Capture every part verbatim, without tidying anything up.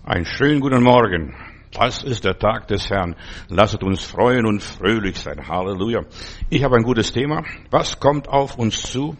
Einen schönen guten Morgen. Das ist der Tag des Herrn. Lasset uns freuen und fröhlich sein. Halleluja. Ich habe ein gutes Thema. Was kommt auf uns zu?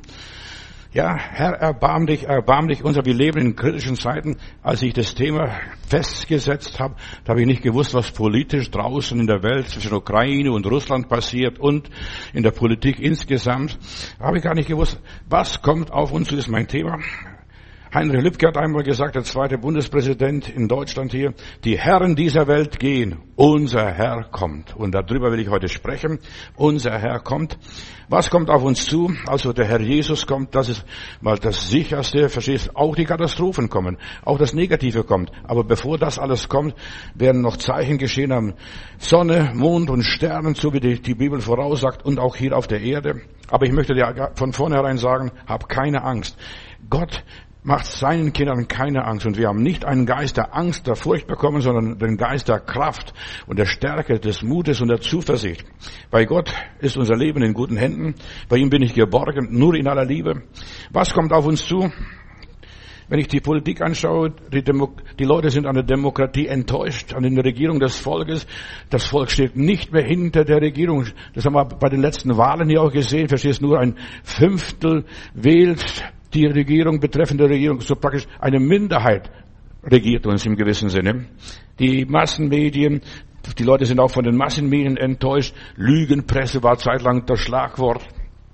Ja, Herr, erbarm dich, erbarm dich unser. Wir leben in kritischen Zeiten. Als ich das Thema festgesetzt habe, da habe ich nicht gewusst, was politisch draußen in der Welt zwischen Ukraine und Russland passiert und in der Politik insgesamt. Da habe ich gar nicht gewusst, was kommt auf uns zu, ist mein Thema. Heinrich Lübke hat einmal gesagt, der zweite Bundespräsident in Deutschland hier, die Herren dieser Welt gehen, unser Herr kommt. Und darüber will ich heute sprechen. Unser Herr kommt. Was kommt auf uns zu? Also der Herr Jesus kommt, das ist mal das Sicherste, verstehst du? Auch die Katastrophen kommen, auch das Negative kommt. Aber bevor das alles kommt, werden noch Zeichen geschehen am Sonne, Mond und Sternen, so wie die, die Bibel voraussagt und auch hier auf der Erde. Aber ich möchte dir von vornherein sagen, hab keine Angst. Gott macht seinen Kindern keine Angst. Und wir haben nicht einen Geist der Angst, der Furcht bekommen, sondern den Geist der Kraft und der Stärke, des Mutes und der Zuversicht. Bei Gott ist unser Leben in guten Händen. Bei ihm bin ich geborgen, nur in aller Liebe. Was kommt auf uns zu? Wenn ich die Politik anschaue, die, Demo- die Leute sind an der Demokratie enttäuscht, an der Regierung des Volkes. Das Volk steht nicht mehr hinter der Regierung. Das haben wir bei den letzten Wahlen hier auch gesehen. Verstehst, nur ein Fünftel wählt die Regierung, betreffende Regierung, so praktisch eine Minderheit regiert uns im gewissen Sinne. Die Massenmedien, die Leute sind auch von den Massenmedien enttäuscht. Lügenpresse war zeitlang das Schlagwort.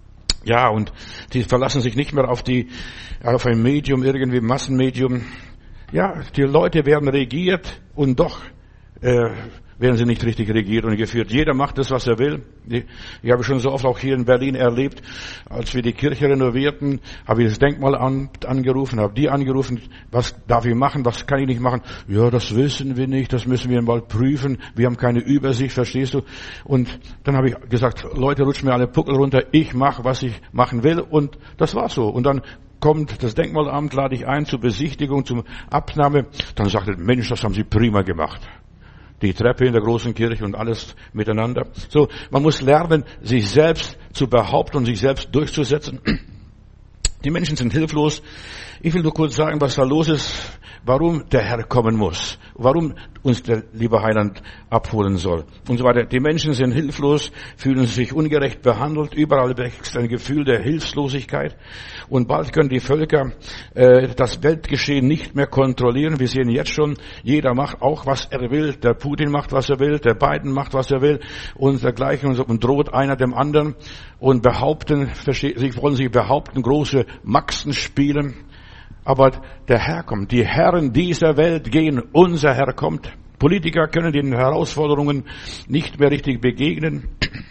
Ja, und die verlassen sich nicht mehr auf die, auf ein Medium, irgendwie Massenmedium. Ja, die Leute werden regiert und doch, äh, werden sie nicht richtig regiert und geführt. Jeder macht das, was er will. Ich habe schon so oft auch hier in Berlin erlebt, als wir die Kirche renovierten, habe ich das Denkmalamt angerufen, habe die angerufen, was darf ich machen, was kann ich nicht machen? Ja, das wissen wir nicht, das müssen wir mal prüfen, wir haben keine Übersicht, verstehst du? Und dann habe ich gesagt, Leute, rutschen mir alle Puckel runter, ich mache, was ich machen will, und das war so. Und dann kommt das Denkmalamt, lade ich ein zur Besichtigung, zur Abnahme, dann sagt er, Mensch, das haben Sie prima gemacht. Die Treppe in der großen Kirche und alles miteinander. So, man muss lernen, sich selbst zu behaupten und sich selbst durchzusetzen. Die Menschen sind hilflos. Ich will nur kurz sagen, was da los ist, warum der Herr kommen muss, warum uns der liebe Heiland abholen soll und so weiter. Die Menschen sind hilflos, fühlen sich ungerecht behandelt, überall wächst ein Gefühl der Hilflosigkeit und bald können die Völker äh, das Weltgeschehen nicht mehr kontrollieren. Wir sehen jetzt schon, jeder macht auch, was er will. Der Putin macht, was er will, der Biden macht, was er will und dergleichen und, so, und droht einer dem anderen und behaupten, sie wollen sich behaupten, große Maxen spielen. Aber der Herr kommt. Die Herren dieser Welt gehen. Unser Herr kommt. Politiker können den Herausforderungen nicht mehr richtig begegnen.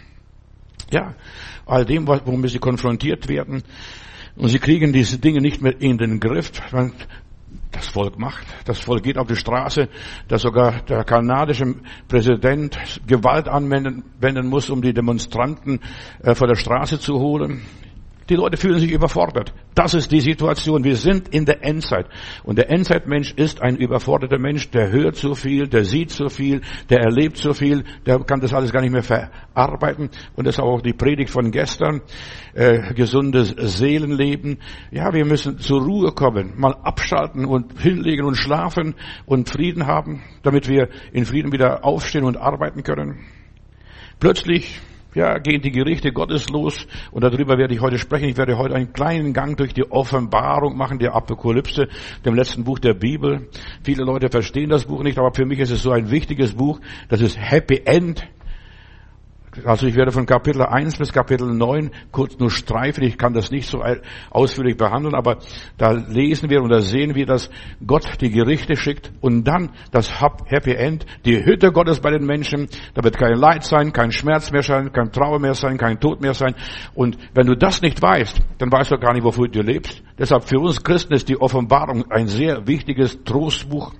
Ja, all dem, womit sie konfrontiert werden. Und sie kriegen diese Dinge nicht mehr in den Griff. Das Volk macht. Das Volk geht auf die Straße, dass sogar der kanadische Präsident Gewalt anwenden muss, um die Demonstranten vor der Straße zu holen. Die Leute fühlen sich überfordert. Das ist die Situation. Wir sind in der Endzeit. Und der Endzeitmensch ist ein überforderter Mensch. Der hört so viel, der sieht so viel, der erlebt so viel, der kann das alles gar nicht mehr verarbeiten. Und das ist auch die Predigt von gestern. Äh, gesundes Seelenleben. Ja, wir müssen zur Ruhe kommen, mal abschalten und hinlegen und schlafen und Frieden haben, damit wir in Frieden wieder aufstehen und arbeiten können. Plötzlich Ja, gehen die Gerichte Gottes los und darüber werde ich heute sprechen. Ich werde heute einen kleinen Gang durch die Offenbarung machen, der Apokalypse, dem letzten Buch der Bibel. Viele Leute verstehen das Buch nicht, aber für mich ist es so ein wichtiges Buch. Das ist Happy End. Also ich werde von Kapitel eins bis Kapitel neun kurz nur streifen. Ich kann das nicht so ausführlich behandeln, aber da lesen wir und da sehen wir, dass Gott die Gerichte schickt und dann das Happy End, die Hütte Gottes bei den Menschen. Da wird kein Leid sein, kein Schmerz mehr sein, kein Trauer mehr sein, kein Tod mehr sein. Und wenn du das nicht weißt, dann weißt du gar nicht, wofür du lebst. Deshalb für uns Christen ist die Offenbarung ein sehr wichtiges Trostbuch.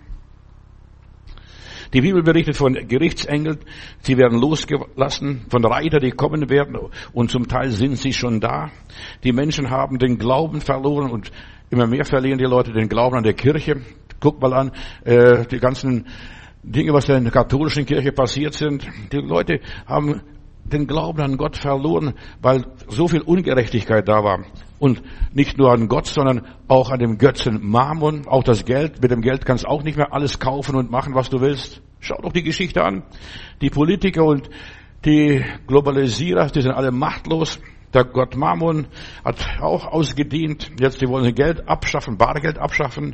Die Bibel berichtet von Gerichtsengeln, sie werden losgelassen, von Reitern, die kommen werden, und zum Teil sind sie schon da. Die Menschen haben den Glauben verloren und immer mehr verlieren die Leute den Glauben an der Kirche. Guck mal an, äh, die ganzen Dinge, was in der katholischen Kirche passiert sind. Die Leute haben den Glauben an Gott verloren, weil so viel Ungerechtigkeit da war. Und nicht nur an Gott, sondern auch an dem Götzen Mammon. Auch das Geld. Mit dem Geld kannst du auch nicht mehr alles kaufen und machen, was du willst. Schau doch die Geschichte an. Die Politiker und die Globalisierer, die sind alle machtlos. Der Gott Mammon hat auch ausgedient. Jetzt, die wollen Geld abschaffen, Bargeld abschaffen.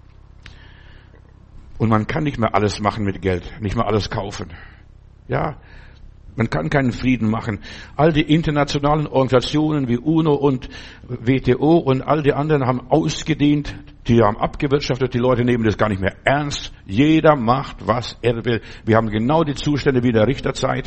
Und man kann nicht mehr alles machen mit Geld, nicht mehr alles kaufen. Ja, man kann keinen Frieden machen. All die internationalen Organisationen wie UNO und W T O und all die anderen haben ausgedient, die haben abgewirtschaftet, die Leute nehmen das gar nicht mehr ernst. Jeder macht, was er will. Wir haben genau die Zustände wie in der Richterzeit.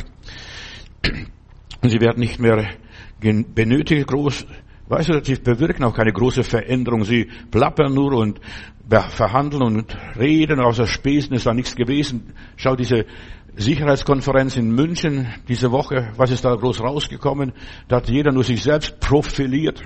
Und sie werden nicht mehr benötigt groß. Weißt du, sie bewirken auch keine große Veränderung. Sie plappern nur und verhandeln und reden. Außer Späßen ist da nichts gewesen. Schau diese Sicherheitskonferenz in München diese Woche. Was ist da groß rausgekommen? Da hat jeder nur sich selbst profiliert.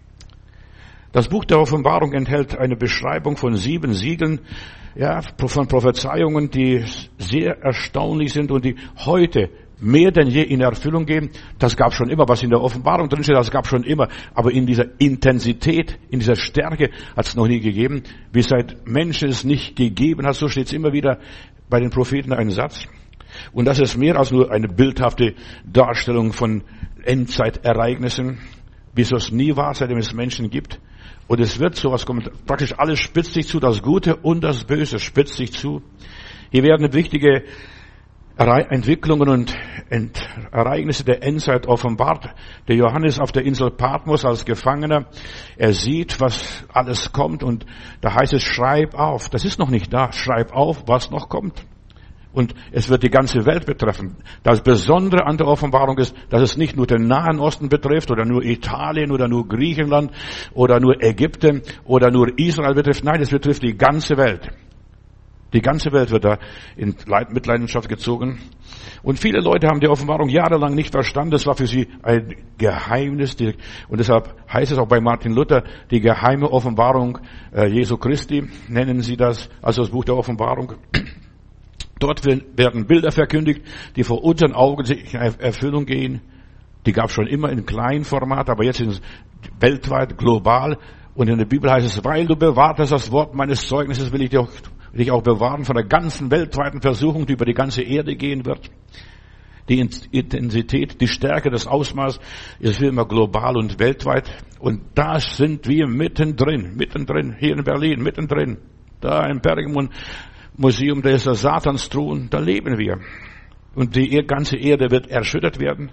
Das Buch der Offenbarung enthält eine Beschreibung von sieben Siegeln, ja, von Prophezeiungen, die sehr erstaunlich sind und die heute mehr denn je in Erfüllung gehen. Das gab schon immer, was in der Offenbarung drin steht, das gab schon immer. Aber in dieser Intensität, in dieser Stärke hat es noch nie gegeben. Wie seit Menschen es nicht gegeben hat, so steht es immer wieder bei den Propheten ein Satz. Und das ist mehr als nur eine bildhafte Darstellung von Endzeitereignissen, wie es das nie war, seitdem es Menschen gibt. Und es wird sowas kommen. Praktisch alles spitzt sich zu, das Gute und das Böse spitzt sich zu. Hier werden wichtige Entwicklungen und Ereignisse der Endzeit offenbart. Der Johannes auf der Insel Patmos als Gefangener, er sieht, was alles kommt und da heißt es, schreib auf. Das ist noch nicht da. Schreib auf, was noch kommt. Und es wird die ganze Welt betreffen. Das Besondere an der Offenbarung ist, dass es nicht nur den Nahen Osten betrifft oder nur Italien oder nur Griechenland oder nur Ägypten oder nur Israel betrifft. Nein, es betrifft die ganze Welt. Die ganze Welt wird da in Mitleidenschaft gezogen. Und viele Leute haben die Offenbarung jahrelang nicht verstanden. Das war für sie ein Geheimnis. Und deshalb heißt es auch bei Martin Luther, die geheime Offenbarung Jesu Christi, nennen sie das, also das Buch der Offenbarung. Dort werden Bilder verkündigt, die vor unseren Augen in Erfüllung gehen. Die gab es schon immer in kleinem Format, aber jetzt sind es weltweit, global. Und in der Bibel heißt es, weil du bewahrtest das Wort meines Zeugnisses, will ich dich auch, will ich auch bewahren von der ganzen weltweiten Versuchung, die über die ganze Erde gehen wird. Die Intensität, die Stärke, das Ausmaß ist wie immer global und weltweit. Und da sind wir mittendrin, mittendrin, hier in Berlin, mittendrin. Da im Pergamon Museum, da ist der Satansthron, da leben wir. Und die ganze Erde wird erschüttert werden.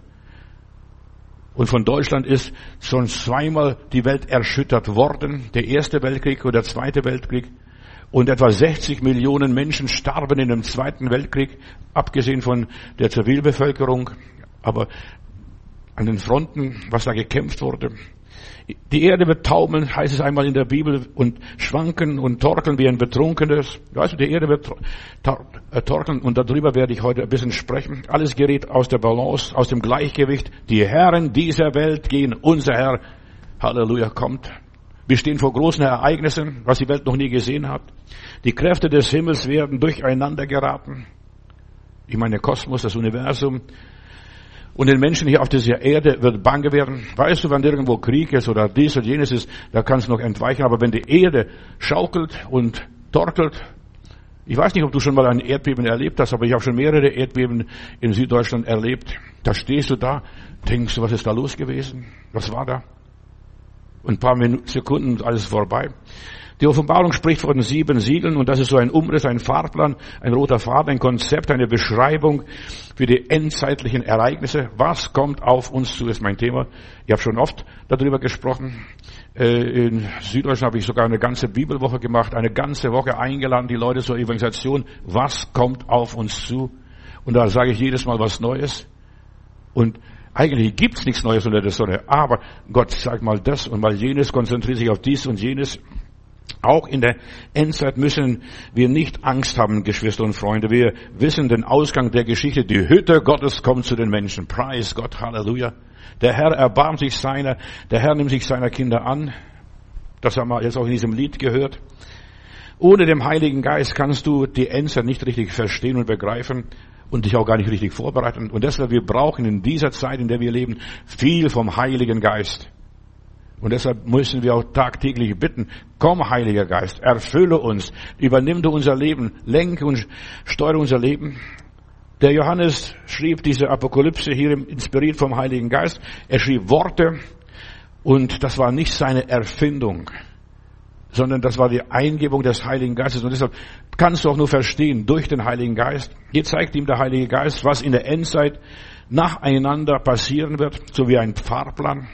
Und von Deutschland ist schon zweimal die Welt erschüttert worden. Der erste Weltkrieg und der zweite Weltkrieg. Und etwa sechzig Millionen Menschen starben in dem Zweiten Weltkrieg, abgesehen von der Zivilbevölkerung. Aber an den Fronten, was da gekämpft wurde. Die Erde wird taumeln, heißt es einmal in der Bibel, und schwanken und torkeln wie ein Betrunkenes. Weißt du, die Erde wird torkeln und darüber werde ich heute ein bisschen sprechen. Alles gerät aus der Balance, aus dem Gleichgewicht. Die Herren dieser Welt gehen, unser Herr, Halleluja, kommt. Wir stehen vor großen Ereignissen, was die Welt noch nie gesehen hat. Die Kräfte des Himmels werden durcheinander geraten. Ich meine, der Kosmos, das Universum. Und den Menschen hier auf dieser Erde wird bange werden. Weißt du, wenn irgendwo Krieg ist oder dies und jenes ist, da kannst du noch entweichen. Aber wenn die Erde schaukelt und torkelt, ich weiß nicht, ob du schon mal ein Erdbeben erlebt hast, aber ich habe schon mehrere Erdbeben in Süddeutschland erlebt. Da stehst du da, denkst du, was ist da los gewesen? Was war da? Und ein paar Minuten, Sekunden und alles vorbei. Die Offenbarung spricht von sieben Siegeln und das ist so ein Umriss, ein Fahrplan, ein roter Faden, ein Konzept, eine Beschreibung für die endzeitlichen Ereignisse. Was kommt auf uns zu, ist mein Thema. Ich habe schon oft darüber gesprochen. In Süddeutschland habe ich sogar eine ganze Bibelwoche gemacht, eine ganze Woche eingeladen, die Leute zur Evangelisation. Was kommt auf uns zu? Und da sage ich jedes Mal was Neues. Und eigentlich gibt's nichts Neues unter der Sonne, aber Gott sagt mal das und mal jenes, konzentriert sich auf dies und jenes. Auch in der Endzeit müssen wir nicht Angst haben, Geschwister und Freunde. Wir wissen den Ausgang der Geschichte. Die Hütte Gottes kommt zu den Menschen. Preis Gott, Halleluja. Der Herr erbarmt sich seiner, der Herr nimmt sich seiner Kinder an. Das haben wir jetzt auch in diesem Lied gehört. Ohne den Heiligen Geist kannst du die Endzeit nicht richtig verstehen und begreifen und dich auch gar nicht richtig vorbereiten. Und deshalb, wir brauchen in dieser Zeit, in der wir leben, viel vom Heiligen Geist. Und deshalb müssen wir auch tagtäglich bitten, komm, Heiliger Geist, erfülle uns, übernimm du unser Leben, lenke und steuere unser Leben. Der Johannes schrieb diese Apokalypse hier inspiriert vom Heiligen Geist. Er schrieb Worte und das war nicht seine Erfindung, sondern das war die Eingebung des Heiligen Geistes. Und deshalb kannst du auch nur verstehen, durch den Heiligen Geist. Hier zeigt ihm der Heilige Geist, was in der Endzeit nacheinander passieren wird, so wie ein Fahrplan,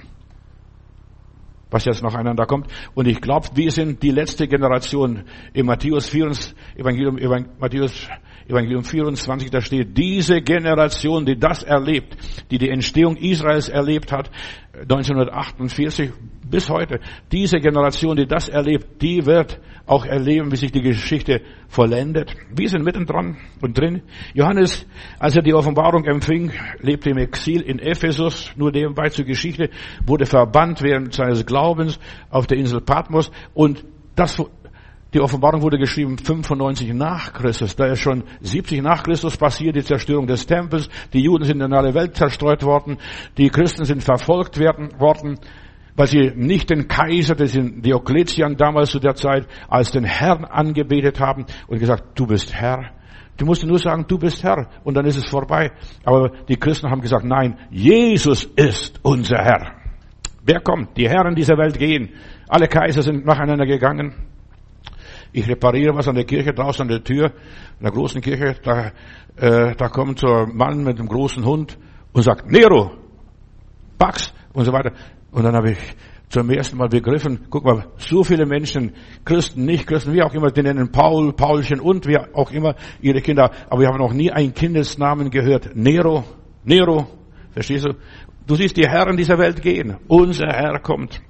was jetzt nacheinander kommt. Und ich glaube, wir sind die letzte Generation. Im Matthäus vierundzwanzig, Evangelium, Evangelium, Matthäus Evangelium vierundzwanzig, da steht, diese Generation, die das erlebt, die die Entstehung Israels erlebt hat, neunzehnhundertachtundvierzig bis heute, diese Generation, die das erlebt, die wird auch erleben, wie sich die Geschichte vollendet. Wir sind mittendran und drin. Johannes, als er die Offenbarung empfing, lebte im Exil in Ephesus, nur nebenbei zur Geschichte, wurde verbannt während seines Glaubens auf der Insel Patmos und das Die Offenbarung wurde geschrieben fünfundneunzig nach Christus. Da ist schon siebzig nach Christus passiert, die Zerstörung des Tempels. Die Juden sind in alle Welt zerstreut worden. Die Christen sind verfolgt werden, worden, weil sie nicht den Kaiser, den Diokletian damals zu der Zeit, als den Herrn angebetet haben und gesagt, du bist Herr. Du musst nur sagen, du bist Herr und dann ist es vorbei. Aber die Christen haben gesagt, nein, Jesus ist unser Herr. Wer kommt? Die Herren dieser Welt gehen. Alle Kaiser sind nacheinander gegangen. Ich repariere was an der Kirche, draußen an der Tür, in der großen Kirche, da, äh, da kommt so ein Mann mit einem großen Hund und sagt, Nero, Pax und so weiter. Und dann habe ich zum ersten Mal begriffen, guck mal, so viele Menschen, Christen, Nicht-Christen, wie auch immer, die nennen Paul, Paulchen und wie auch immer ihre Kinder, aber wir haben noch nie einen Kindesnamen gehört. Nero, Nero, verstehst du? Du siehst die Herren dieser Welt gehen, unser Herr kommt.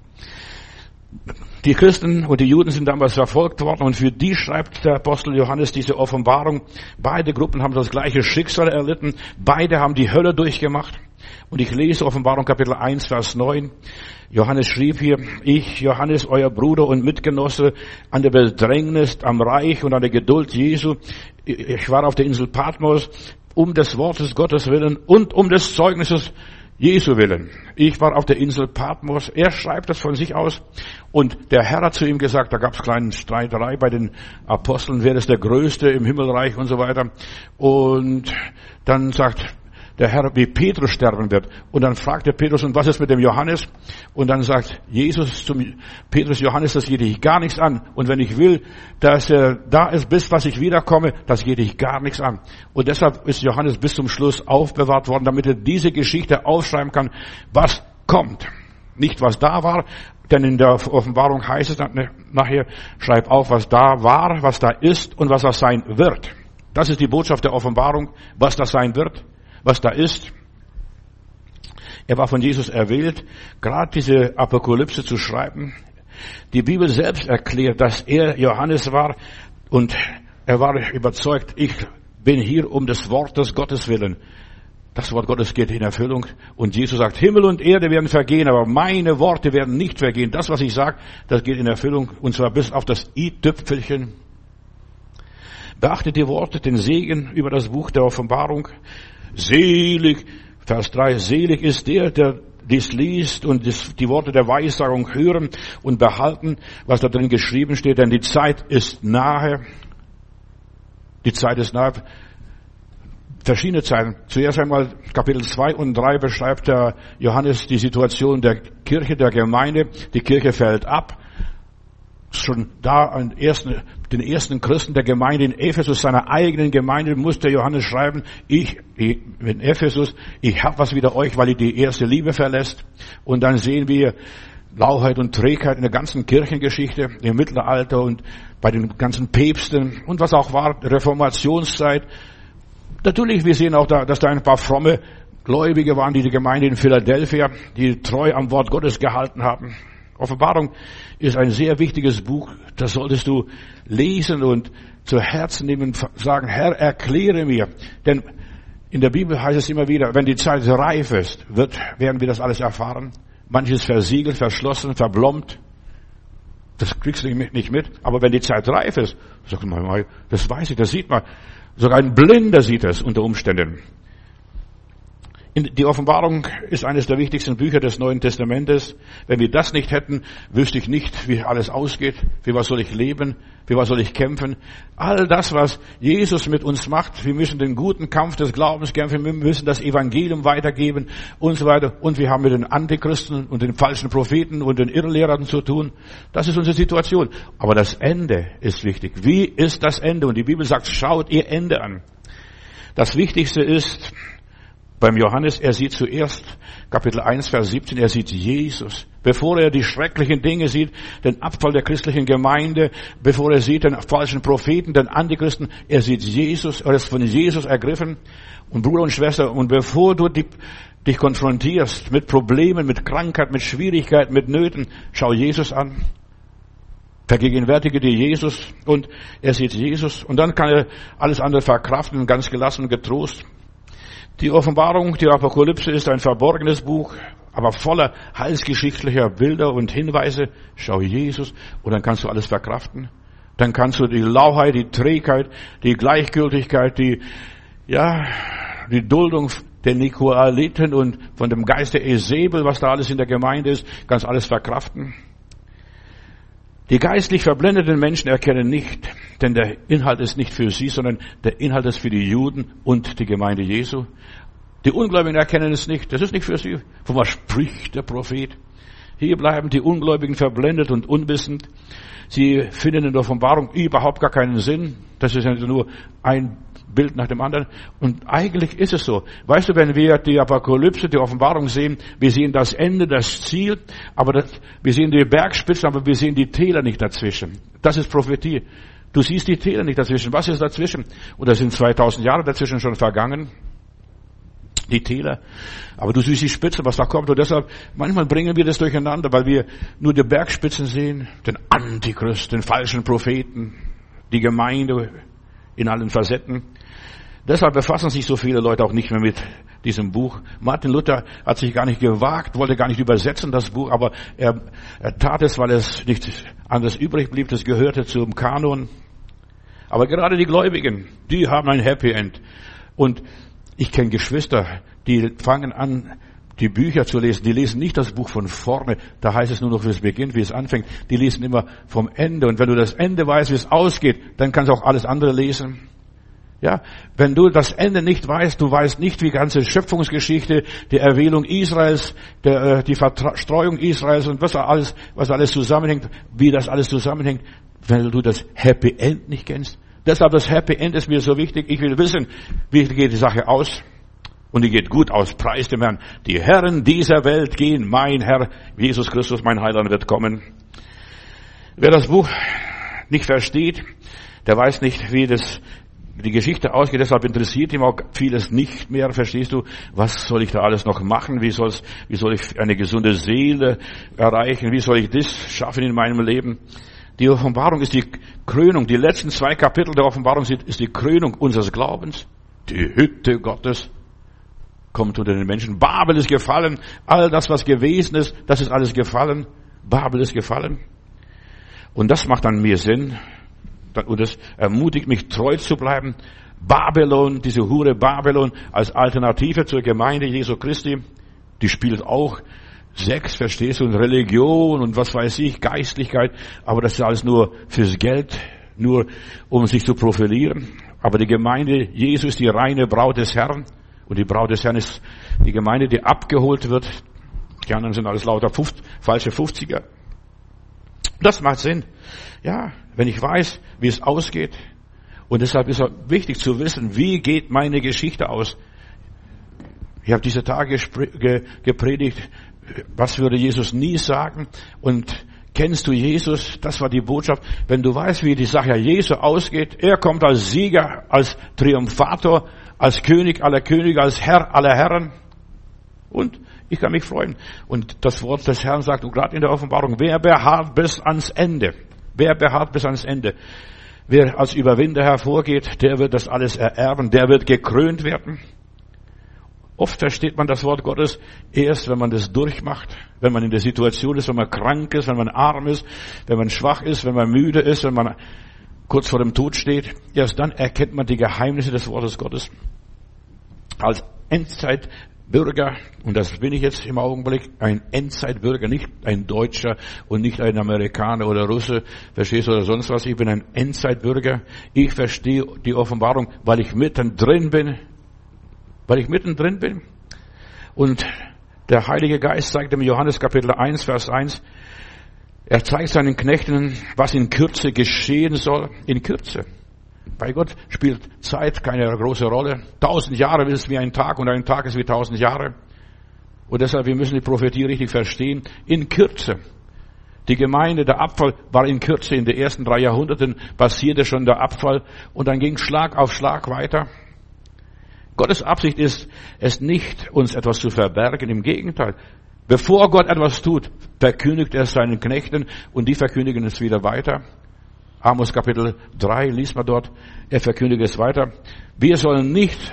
Die Christen und die Juden sind damals verfolgt worden und für die schreibt der Apostel Johannes diese Offenbarung. Beide Gruppen haben das gleiche Schicksal erlitten. Beide haben die Hölle durchgemacht. Und ich lese Offenbarung Kapitel eins, Vers neun. Johannes schrieb hier, ich, Johannes, euer Bruder und Mitgenosse an der Bedrängnis, am Reich und an der Geduld Jesu. Ich war auf der Insel Patmos um des Wortes Gottes willen und um des Zeugnisses Jesu willen. Ich war auf der Insel Patmos. Er schreibt das von sich aus. Und der Herr hat zu ihm gesagt, da gab es kleinen Streiterei bei den Aposteln, wer ist der Größte im Himmelreich und so weiter. Und dann sagt der Herr, wie Petrus sterben wird. Und dann fragt der Petrus, und was ist mit dem Johannes? Und dann sagt Jesus zum Petrus, Johannes, das geht dich gar nichts an. Und wenn ich will, dass er da ist, bis was ich wiederkomme, das geht dich gar nichts an. Und deshalb ist Johannes bis zum Schluss aufbewahrt worden, damit er diese Geschichte aufschreiben kann, was kommt. Nicht, was da war, denn in der Offenbarung heißt es dann nachher, schreib auf, was da war, was da ist und was das sein wird. Das ist die Botschaft der Offenbarung, was das sein wird. Was da ist. Er war von Jesus erwählt, gerade diese Apokalypse zu schreiben. Die Bibel selbst erklärt, dass er Johannes war und er war überzeugt, ich bin hier um des Wortes Gottes willen. Das Wort Gottes geht in Erfüllung und Jesus sagt, Himmel und Erde werden vergehen, aber meine Worte werden nicht vergehen. Das, was ich sage, das geht in Erfüllung und zwar bis auf das i-Tüpfelchen. Beachtet die Worte, den Segen über das Buch der Offenbarung. Selig, Vers drei, selig ist der, der dies liest und die Worte der Weissagung hören und behalten, was da drin geschrieben steht, denn die Zeit ist nahe. Die Zeit ist nahe. Verschiedene Zeiten. Zuerst einmal Kapitel zwei und drei beschreibt der Johannes die Situation der Kirche, der Gemeinde. Die Kirche fällt ab. Schon da an ersten, den ersten Christen der Gemeinde in Ephesus, seiner eigenen Gemeinde, musste Johannes schreiben, ich, ich in Ephesus, ich hab was wider euch, weil ihr die erste Liebe verlässt. Und dann sehen wir Lauheit und Trägheit in der ganzen Kirchengeschichte, im Mittelalter und bei den ganzen Päpsten und was auch war, Reformationszeit. Natürlich, wir sehen auch da, dass da ein paar fromme Gläubige waren, die die Gemeinde in Philadelphia, die treu am Wort Gottes gehalten haben. Offenbarung ist ein sehr wichtiges Buch, das solltest du lesen und zu Herzen nehmen und sagen, Herr, erkläre mir. Denn in der Bibel heißt es immer wieder, wenn die Zeit reif ist, wird, werden wir das alles erfahren. Manches versiegelt, verschlossen, verblombt. Das kriegst du nicht mit. Aber wenn die Zeit reif ist, sagt man, das weiß ich, das sieht man. Sogar ein Blinder sieht es unter Umständen. Die Offenbarung ist eines der wichtigsten Bücher des Neuen Testamentes. Wenn wir das nicht hätten, wüsste ich nicht, wie alles ausgeht. Für was soll ich leben? Für was soll ich kämpfen? All das, was Jesus mit uns macht. Wir müssen den guten Kampf des Glaubens kämpfen. Wir müssen das Evangelium weitergeben und so weiter. Und wir haben mit den Antichristen und den falschen Propheten und den Irrlehrern zu tun. Das ist unsere Situation. Aber das Ende ist wichtig. Wie ist das Ende? Und die Bibel sagt, schaut ihr Ende an. Das Wichtigste ist, beim Johannes, er sieht zuerst, Kapitel eins, Vers siebzehn, er sieht Jesus. Bevor er die schrecklichen Dinge sieht, den Abfall der christlichen Gemeinde, bevor er sieht den falschen Propheten, den Antichristen, er sieht Jesus, er ist von Jesus ergriffen. Und Bruder und Schwester, und bevor du die, dich konfrontierst mit Problemen, mit Krankheit, mit Schwierigkeiten, mit Nöten, schau Jesus an. Vergegenwärtige dir Jesus und er sieht Jesus und dann kann er alles andere verkraften, ganz gelassen und getrost. Die Offenbarung, die Apokalypse ist ein verborgenes Buch, aber voller heilsgeschichtlicher Bilder und Hinweise. Schau Jesus und dann kannst du alles verkraften. Dann kannst du die Lauheit, die Trägheit, die Gleichgültigkeit, die, ja, die Duldung der Nikolaiten und von dem Geist der Esebel, was da alles in der Gemeinde ist, kannst alles verkraften. Die geistlich verblendeten Menschen erkennen nicht, denn der Inhalt ist nicht für sie, sondern der Inhalt ist für die Juden und die Gemeinde Jesu. Die Ungläubigen erkennen es nicht, das ist nicht für sie. Von was spricht der Prophet? Hier bleiben die Ungläubigen verblendet und unwissend. Sie finden in der Offenbarung überhaupt gar keinen Sinn. Das ist ja nur ein Bild nach dem anderen. Und eigentlich ist es so. Weißt du, wenn wir die Apokalypse, die Offenbarung sehen, wir sehen das Ende, das Ziel, aber das, wir sehen die Bergspitzen, aber wir sehen die Täler nicht dazwischen. Das ist Prophetie. Du siehst die Täler nicht dazwischen. Was ist dazwischen? Und da sind zweitausend Jahre dazwischen schon vergangen. Die Täler. Aber du siehst die Spitze, was da kommt. Und deshalb, manchmal bringen wir das durcheinander, weil wir nur die Bergspitzen sehen, den Antichrist, den falschen Propheten, die Gemeinde in allen Facetten. Deshalb befassen sich so viele Leute auch nicht mehr mit diesem Buch. Martin Luther hat sich gar nicht gewagt, wollte gar nicht übersetzen, das Buch, aber er, er tat es, weil es nicht anders übrig blieb. Das gehörte zum Kanon. Aber gerade die Gläubigen, die haben ein Happy End. Und ich kenne Geschwister, die fangen an, die Bücher zu lesen. Die lesen nicht das Buch von vorne. Da heißt es nur noch, wie es beginnt, wie es anfängt. Die lesen immer vom Ende. Und wenn du das Ende weißt, wie es ausgeht, dann kannst du auch alles andere lesen. Ja, wenn du das Ende nicht weißt, du weißt nicht, wie die ganze Schöpfungsgeschichte, die Erwählung Israels, der, die Verstreuung Israels und was alles, was alles zusammenhängt, wie das alles zusammenhängt, wenn du das Happy End nicht kennst. Deshalb das Happy End ist mir so wichtig. Ich will wissen, wie geht die Sache aus. Und die geht gut aus. Preis dem Herrn. Die Herren dieser Welt gehen. Mein Herr, Jesus Christus, mein Heiland, wird kommen. Wer das Buch nicht versteht, der weiß nicht, wie das, die Geschichte ausgeht. Deshalb interessiert ihm auch vieles nicht mehr. Verstehst du? Was soll ich da alles noch machen? Wie soll's, wie soll ich eine gesunde Seele erreichen? Wie soll ich das schaffen in meinem Leben? Die Offenbarung ist die Krönung. Die letzten zwei Kapitel der Offenbarung sind, ist die Krönung unseres Glaubens. Die Hütte Gottes kommt unter den Menschen. Babel ist gefallen. All das, was gewesen ist, das ist alles gefallen. Babel ist gefallen. Und das macht an mir Sinn. Und das ermutigt mich, treu zu bleiben. Babylon, diese Hure Babylon als Alternative zur Gemeinde Jesu Christi, die spielt auch Sex, verstehst du, und Religion und was weiß ich, Geistlichkeit. Aber das ist alles nur fürs Geld, nur um sich zu profilieren. Aber die Gemeinde Jesu ist die reine Braut des Herrn. Und die Braut des Herrn ist die Gemeinde, die abgeholt wird. Die anderen sind alles lauter Fuft, falsche Fünfziger. Das macht Sinn. Ja, wenn ich weiß, wie es ausgeht. Und deshalb ist es wichtig zu wissen, wie geht meine Geschichte aus. Ich habe diese Tage gepredigt, was würde Jesus nie sagen? Und kennst du Jesus? Das war die Botschaft. Wenn du weißt, wie die Sache Jesu ausgeht, er kommt als Sieger, als Triumphator, als König aller Könige, als Herr aller Herren. Und ich kann mich freuen. Und das Wort des Herrn sagt, und gerade in der Offenbarung, wer beharrt bis ans Ende, wer beharrt bis ans Ende, wer als Überwinder hervorgeht, der wird das alles ererben, der wird gekrönt werden. Oft versteht man das Wort Gottes erst, wenn man das durchmacht, wenn man in der Situation ist, wenn man krank ist, wenn man arm ist, wenn man schwach ist, wenn man müde ist, wenn man kurz vor dem Tod steht. Erst dann erkennt man die Geheimnisse des Wortes Gottes. Als Endzeit Bürger, und das bin ich jetzt im Augenblick, ein Endzeitbürger, nicht ein Deutscher und nicht ein Amerikaner oder Russe, verstehst du, oder sonst was. Ich bin ein Endzeitbürger. Ich verstehe die Offenbarung, weil ich mittendrin bin, weil ich mittendrin bin. Und der Heilige Geist zeigt im Johannes Kapitel eins, Vers eins, er zeigt seinen Knechten, was in Kürze geschehen soll. In Kürze. Bei Gott spielt Zeit keine große Rolle. Tausend Jahre ist wie ein Tag und ein Tag ist wie tausend Jahre. Und deshalb, wir müssen die Prophetie richtig verstehen. In Kürze. Die Gemeinde, der Abfall war in Kürze. In den ersten drei Jahrhunderten passierte schon der Abfall und dann ging Schlag auf Schlag weiter. Gottes Absicht ist es nicht, uns etwas zu verbergen. Im Gegenteil. Bevor Gott etwas tut, verkündigt er es seinen Knechten und die verkündigen es wieder weiter. Amos Kapitel drei, liest man dort, er verkündigt es weiter. Wir sollen nicht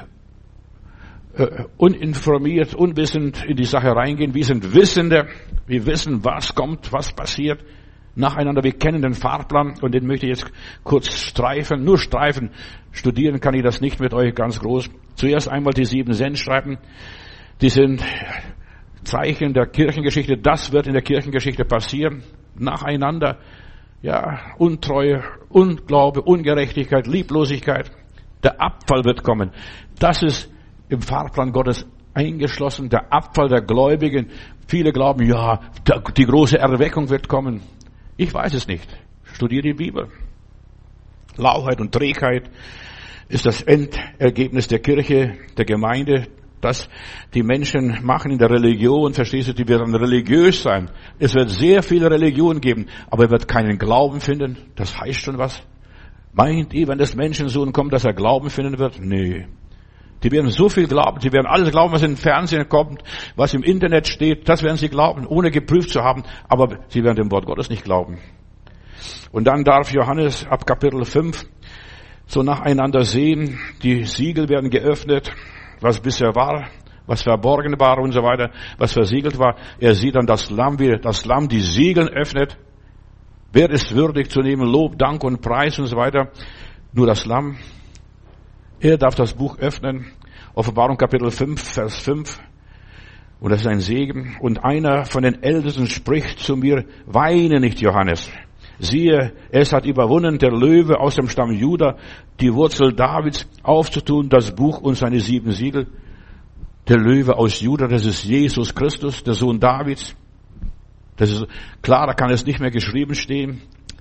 äh, uninformiert, unwissend in die Sache reingehen. Wir sind Wissende, wir wissen, was kommt, was passiert. Nacheinander, wir kennen den Fahrplan und den möchte ich jetzt kurz streifen. Nur streifen, studieren kann ich das nicht mit euch ganz groß. Zuerst einmal die sieben Sendschreiben, die sind Zeichen der Kirchengeschichte. Das wird in der Kirchengeschichte passieren, nacheinander. Ja, Untreue, Unglaube, Ungerechtigkeit, Lieblosigkeit. Der Abfall wird kommen. Das ist im Fahrplan Gottes eingeschlossen. Der Abfall der Gläubigen. Viele glauben, ja, die große Erweckung wird kommen. Ich weiß es nicht. Studiere die Bibel. Lauheit und Trägheit ist das Endergebnis der Kirche, der Gemeinde. Das die Menschen machen in der Religion, verstehst du, die werden religiös sein. Es wird sehr viele Religionen geben, aber er wird keinen Glauben finden. Das heißt schon was. Meint ihr, wenn das Menschensohn kommt, dass er Glauben finden wird? Nee. Die werden so viel glauben, sie werden alles glauben, was im Fernsehen kommt, was im Internet steht, das werden sie glauben, ohne geprüft zu haben, aber sie werden dem Wort Gottes nicht glauben. Und dann darf Johannes ab Kapitel fünf so nacheinander sehen, die Siegel werden geöffnet, was bisher war, was verborgen war und so weiter, was versiegelt war. Er sieht dann das Lamm, wie das Lamm die Siegel öffnet. Wer ist würdig zu nehmen Lob, Dank und Preis und so weiter? Nur das Lamm. Er darf das Buch öffnen. Offenbarung Kapitel fünf, Vers fünf. Und das ist ein Segen. Und einer von den Ältesten spricht zu mir, weine nicht, Johannes. Siehe, es hat überwunden, der Löwe aus dem Stamm Juda, die Wurzel Davids, aufzutun, das Buch und seine sieben Siegel. Der Löwe aus Juda, das ist Jesus Christus, der Sohn Davids. Das ist, klarer kann es nicht mehr geschrieben stehen.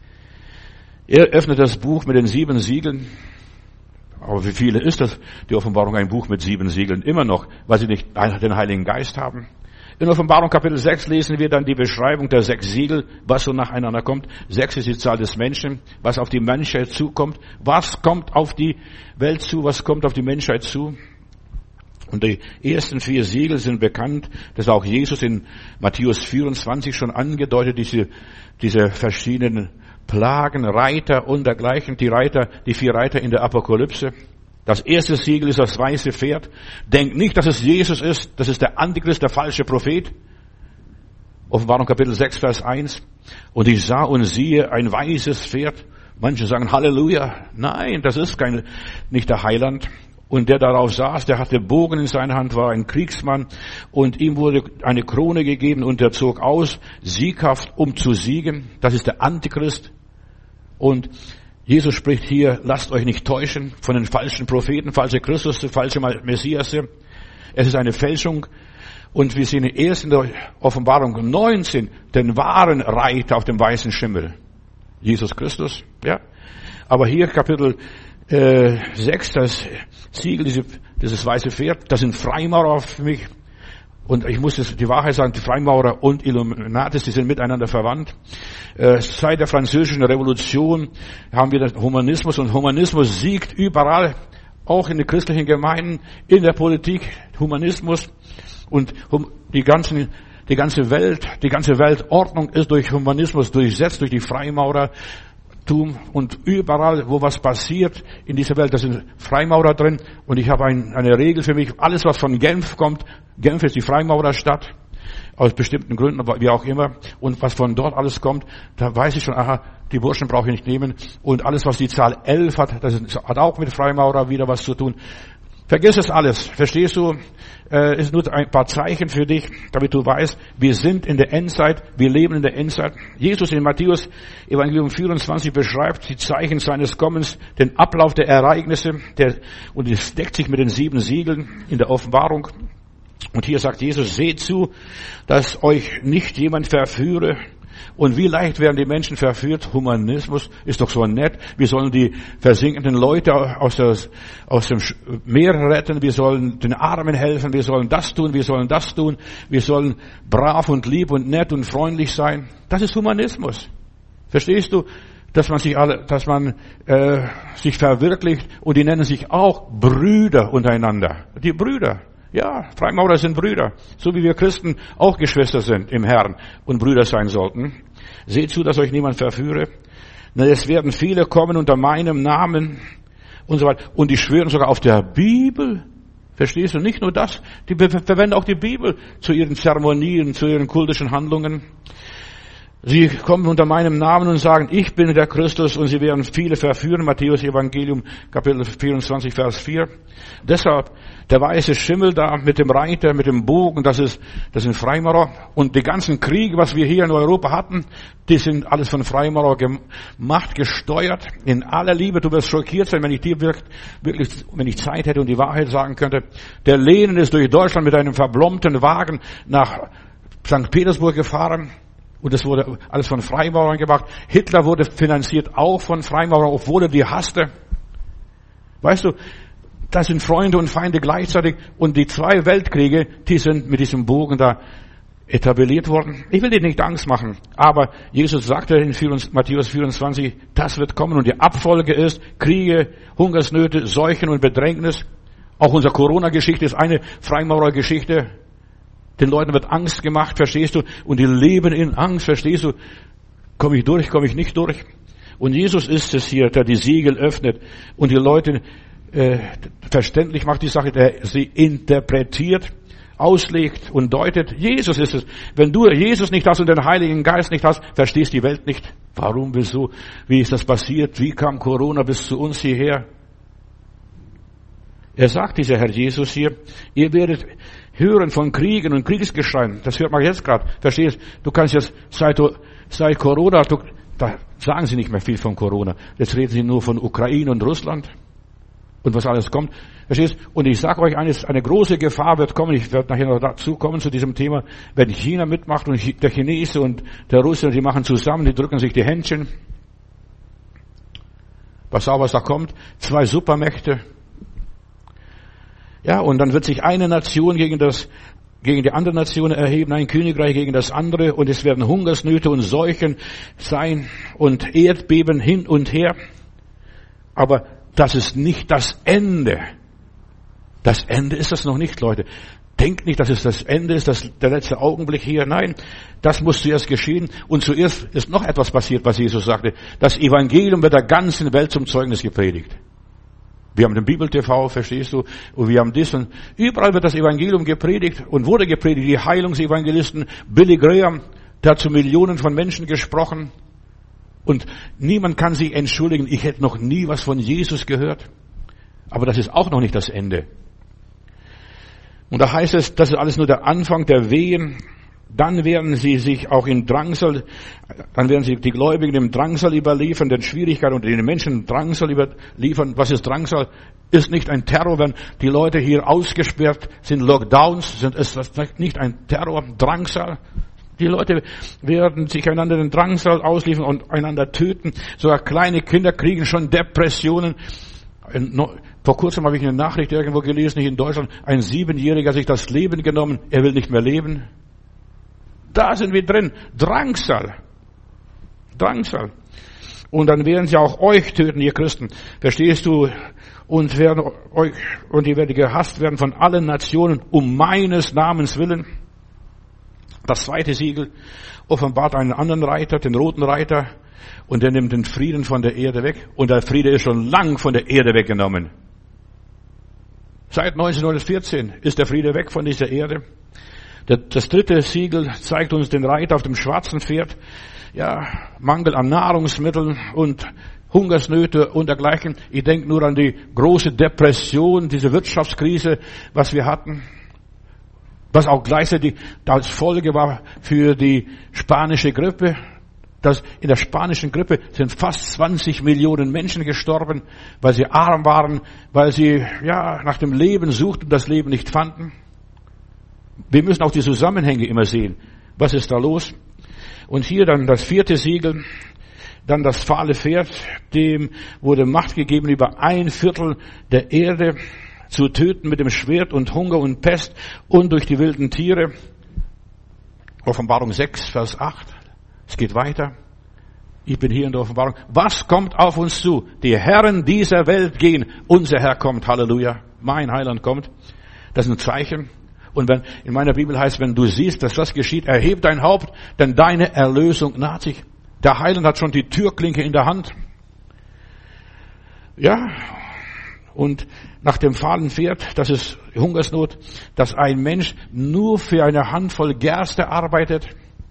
Er öffnet das Buch mit den sieben Siegeln. Aber wie viele ist das, die Offenbarung, ein Buch mit sieben Siegeln? Immer noch, weil sie nicht den Heiligen Geist haben. In Offenbarung Kapitel sechs lesen wir dann die Beschreibung der sechs Siegel, was so nacheinander kommt. Sechs ist die Zahl des Menschen, was auf die Menschheit zukommt. Was kommt auf die Welt zu, was kommt auf die Menschheit zu? Und die ersten vier Siegel sind bekannt. Das ist auch Jesus in Matthäus vierundzwanzig schon angedeutet, diese, diese verschiedenen Plagen, Reiter und dergleichen, die Reiter, die vier Reiter in der Apokalypse. Das erste Siegel ist das weiße Pferd. Denkt nicht, dass es Jesus ist. Das ist der Antichrist, der falsche Prophet. Offenbarung Kapitel sechs, Vers eins. Und ich sah und siehe ein weißes Pferd. Manche sagen Halleluja. Nein, das ist kein, nicht der Heiland. Und der darauf saß, der hatte Bogen in seiner Hand, war ein Kriegsmann. Und ihm wurde eine Krone gegeben und er zog aus, sieghaft, um zu siegen. Das ist der Antichrist. Und Jesus spricht hier, lasst euch nicht täuschen von den falschen Propheten, falsche Christus, falsche Messias. Es ist eine Fälschung. Und wir sehen erst in der Offenbarung neunzehn den wahren Reiter auf dem weißen Schimmel. Jesus Christus, ja. Aber hier Kapitel äh, sechs, das Siegel, diese, dieses weiße Pferd, das sind Freimaurer für mich. Und ich muss das, die Wahrheit sagen, die Freimaurer und Illuminatis, die sind miteinander verwandt. Äh, seit der Französischen Revolution haben wir den Humanismus und Humanismus siegt überall, auch in den christlichen Gemeinden, in der Politik, Humanismus und die ganzen, die ganze Welt, die ganze Weltordnung ist durch Humanismus durchsetzt, durch die Freimaurer. Und überall, wo was passiert in dieser Welt, da sind Freimaurer drin. Und ich habe ein, eine Regel für mich, alles was von Genf kommt, Genf ist die Freimaurerstadt, aus bestimmten Gründen, wie auch immer. Und was von dort alles kommt, da weiß ich schon, aha, die Burschen brauche ich nicht nehmen. Und alles, was die Zahl elf hat, das hat auch mit Freimaurer wieder was zu tun. Vergiss es alles. Verstehst du? Äh, ist nur ein paar Zeichen für dich, damit du weißt, wir sind in der Endzeit, wir leben in der Endzeit. Jesus in Matthäus Evangelium vierundzwanzig beschreibt die Zeichen seines Kommens, den Ablauf der Ereignisse, der, und es deckt sich mit den sieben Siegeln in der Offenbarung. Und hier sagt Jesus, seht zu, dass euch nicht jemand verführe. Und wie leicht werden die Menschen verführt? Humanismus ist doch so nett. Wir sollen die versinkenden Leute aus, der, aus dem Meer retten. Wir sollen den Armen helfen. Wir sollen das tun. Wir sollen das tun. Wir sollen brav und lieb und nett und freundlich sein. Das ist Humanismus. Verstehst du? Dass man sich alle, dass man äh, sich verwirklicht, und die nennen sich auch Brüder untereinander. Die Brüder. Ja, Freimaurer sind Brüder, so wie wir Christen auch Geschwister sind im Herrn und Brüder sein sollten. Seht zu, dass euch niemand verführe. Es werden viele kommen unter meinem Namen und so weiter. Und die schwören sogar auf der Bibel. Verstehst du? Nicht nur das, die verwenden auch die Bibel zu ihren Zeremonien, zu ihren kultischen Handlungen. Sie kommen unter meinem Namen und sagen, ich bin der Christus, und sie werden viele verführen. Matthäus Evangelium, Kapitel vierundzwanzig, Vers vier. Deshalb, der weiße Schimmel da mit dem Reiter, mit dem Bogen, das ist, das sind Freimaurer. Und die ganzen Kriege, was wir hier in Europa hatten, die sind alles von Freimaurer gemacht, gesteuert. In aller Liebe, du wirst schockiert sein, wenn ich dir wirklich, wirklich, wenn ich Zeit hätte und die Wahrheit sagen könnte. Der Lenin ist durch Deutschland mit einem verblombten Wagen nach Sankt Petersburg gefahren. Und das wurde alles von Freimaurern gemacht. Hitler wurde finanziert auch von Freimaurern, obwohl er die hasste. Weißt du, das sind Freunde und Feinde gleichzeitig. Und die zwei Weltkriege, die sind mit diesem Bogen da etabliert worden. Ich will dir nicht Angst machen, aber Jesus sagte in Matthäus vierundzwanzig, das wird kommen. Und die Abfolge ist Kriege, Hungersnöte, Seuchen und Bedrängnis. Auch unsere Corona-Geschichte ist eine Freimaurergeschichte. Den Leuten wird Angst gemacht, verstehst du? Und die leben in Angst, verstehst du? Komme ich durch, komme ich nicht durch? Und Jesus ist es hier, der die Siegel öffnet und die Leute äh, verständlich macht, die Sache, der sie interpretiert, auslegt und deutet. Jesus ist es. Wenn du Jesus nicht hast und den Heiligen Geist nicht hast, verstehst die Welt nicht. Warum, wieso, wie ist das passiert? Wie kam Corona bis zu uns hierher? Er sagt, dieser Herr Jesus hier, ihr werdet hören von Kriegen und Kriegsgeschreien. Das hört man jetzt gerade. Verstehst? Du kannst jetzt seit, seit Corona, du, da sagen sie nicht mehr viel von Corona. Jetzt reden sie nur von Ukraine und Russland und was alles kommt. Verstehst? Und ich sage euch eines, eine große Gefahr wird kommen. Ich werde nachher noch dazu kommen zu diesem Thema. Wenn China mitmacht und der Chinese und der Russe, die machen zusammen, die drücken sich die Händchen. Pass auf, was da kommt. Zwei Supermächte. Ja, und dann wird sich eine Nation gegen das, gegen die andere Nation erheben, ein Königreich gegen das andere, und es werden Hungersnöte und Seuchen sein und Erdbeben hin und her. Aber das ist nicht das Ende. Das Ende ist das noch nicht, Leute. Denkt nicht, dass es das Ende ist, das der letzte Augenblick hier. Nein, das muss zuerst geschehen. Und zuerst ist noch etwas passiert, was Jesus sagte. Das Evangelium wird der ganzen Welt zum Zeugnis gepredigt. Wir haben den Bibel-T V, verstehst du? Und wir haben das. Und überall wird das Evangelium gepredigt und wurde gepredigt. Die Heilungsevangelisten, Billy Graham, der hat zu Millionen von Menschen gesprochen. Und niemand kann sich entschuldigen, ich hätte noch nie was von Jesus gehört. Aber das ist auch noch nicht das Ende. Und da heißt es, das ist alles nur der Anfang der Wehen. Dann werden sie sich auch in Drangsal, dann werden sie die Gläubigen im Drangsal überliefern, den Schwierigkeiten und den Menschen Drangsal überliefern. Was ist Drangsal? Ist nicht ein Terror, wenn die Leute hier ausgesperrt sind, Lockdowns, sind es nicht ein Terror, Drangsal? Die Leute werden sich einander den Drangsal ausliefern und einander töten. Sogar kleine Kinder kriegen schon Depressionen. Vor kurzem habe ich eine Nachricht irgendwo gelesen, hier in Deutschland, ein Siebenjähriger hat sich das Leben genommen, er will nicht mehr leben. Da sind wir drin. Drangsal. Drangsal. Und dann werden sie auch euch töten, ihr Christen. Verstehst du? Und werden euch, und ihr werdet gehasst werden von allen Nationen um meines Namens willen. Das zweite Siegel offenbart einen anderen Reiter, den roten Reiter. Und der nimmt den Frieden von der Erde weg. Und der Friede ist schon lang von der Erde weggenommen. Seit neunzehnhundertvierzehn ist der Friede weg von dieser Erde. Das dritte Siegel zeigt uns den Reiter auf dem schwarzen Pferd. Ja, Mangel an Nahrungsmitteln und Hungersnöte und dergleichen. Ich denke nur an die große Depression, diese Wirtschaftskrise, was wir hatten. Was auch gleichzeitig als Folge war für die spanische Grippe. Dass in der spanischen Grippe sind fast zwanzig Millionen Menschen gestorben, weil sie arm waren, weil sie ja nach dem Leben suchten und das Leben nicht fanden. Wir müssen auch die Zusammenhänge immer sehen. Was ist da los? Und hier dann das vierte Siegel, dann das fahle Pferd, dem wurde Macht gegeben, über ein Viertel der Erde zu töten mit dem Schwert und Hunger und Pest und durch die wilden Tiere. Offenbarung sechs, Vers acht. Es geht weiter. Ich bin hier in der Offenbarung. Was kommt auf uns zu? Die Herren dieser Welt gehen. Unser Herr kommt. Halleluja. Mein Heiland kommt. Das ist ein Zeichen. Und wenn, in meiner Bibel heißt, wenn du siehst, dass das geschieht, erheb dein Haupt, denn deine Erlösung naht sich. Der Heiland hat schon die Türklinke in der Hand. Ja. Und nach dem fahlen Pferd, das ist Hungersnot, dass ein Mensch nur für eine Handvoll Gerste arbeitet.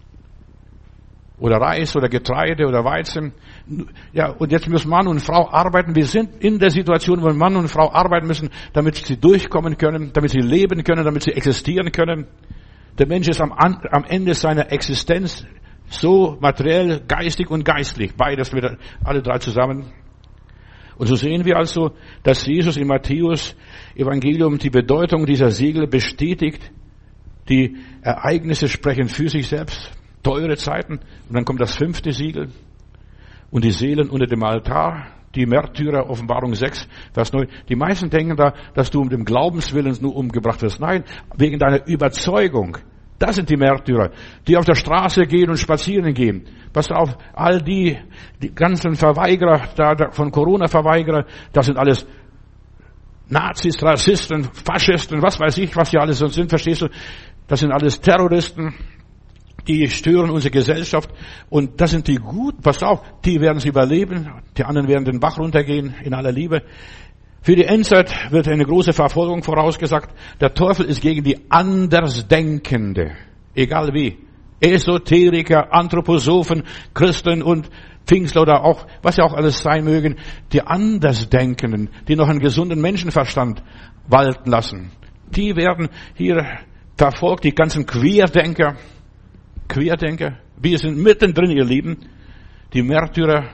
Oder Reis oder Getreide oder Weizen. Ja, und jetzt müssen Mann und Frau arbeiten. Wir sind in der Situation, wo Mann und Frau arbeiten müssen, damit sie durchkommen können, damit sie leben können, damit sie existieren können. Der Mensch ist am, am Ende seiner Existenz so materiell, geistig und geistlich. Beides wieder, alle drei zusammen. Und so sehen wir also, dass Jesus im Matthäus Evangelium die Bedeutung dieser Siegel bestätigt. Die Ereignisse sprechen für sich selbst. Teure Zeiten. Und dann kommt das fünfte Siegel. Und die Seelen unter dem Altar. Die Märtyrer, Offenbarung sechs, Vers neun. Die meisten denken da, dass du um dem Glaubenswillens nur umgebracht wirst. Nein, wegen deiner Überzeugung. Das sind die Märtyrer, die auf der Straße gehen und spazieren gehen. Pass auf, all die, die ganzen Verweigerer, da, von Corona-Verweigerer, das sind alles Nazis, Rassisten, Faschisten, was weiß ich, was die alles sind, verstehst du? Das sind alles Terroristen. Die stören unsere Gesellschaft und das sind die gut, pass auf, die werden es überleben, die anderen werden den Bach runtergehen in aller Liebe. Für die Endzeit wird eine große Verfolgung vorausgesagt. Der Teufel ist gegen die Andersdenkende, egal wie. Esoteriker, Anthroposophen, Christen und Pfingstler oder auch, was ja auch alles sein mögen, die Andersdenkenden, die noch einen gesunden Menschenverstand walten lassen. Die werden hier verfolgt, die ganzen Querdenker, Querdenker, wir sind mittendrin, ihr Lieben, die Märtyrer.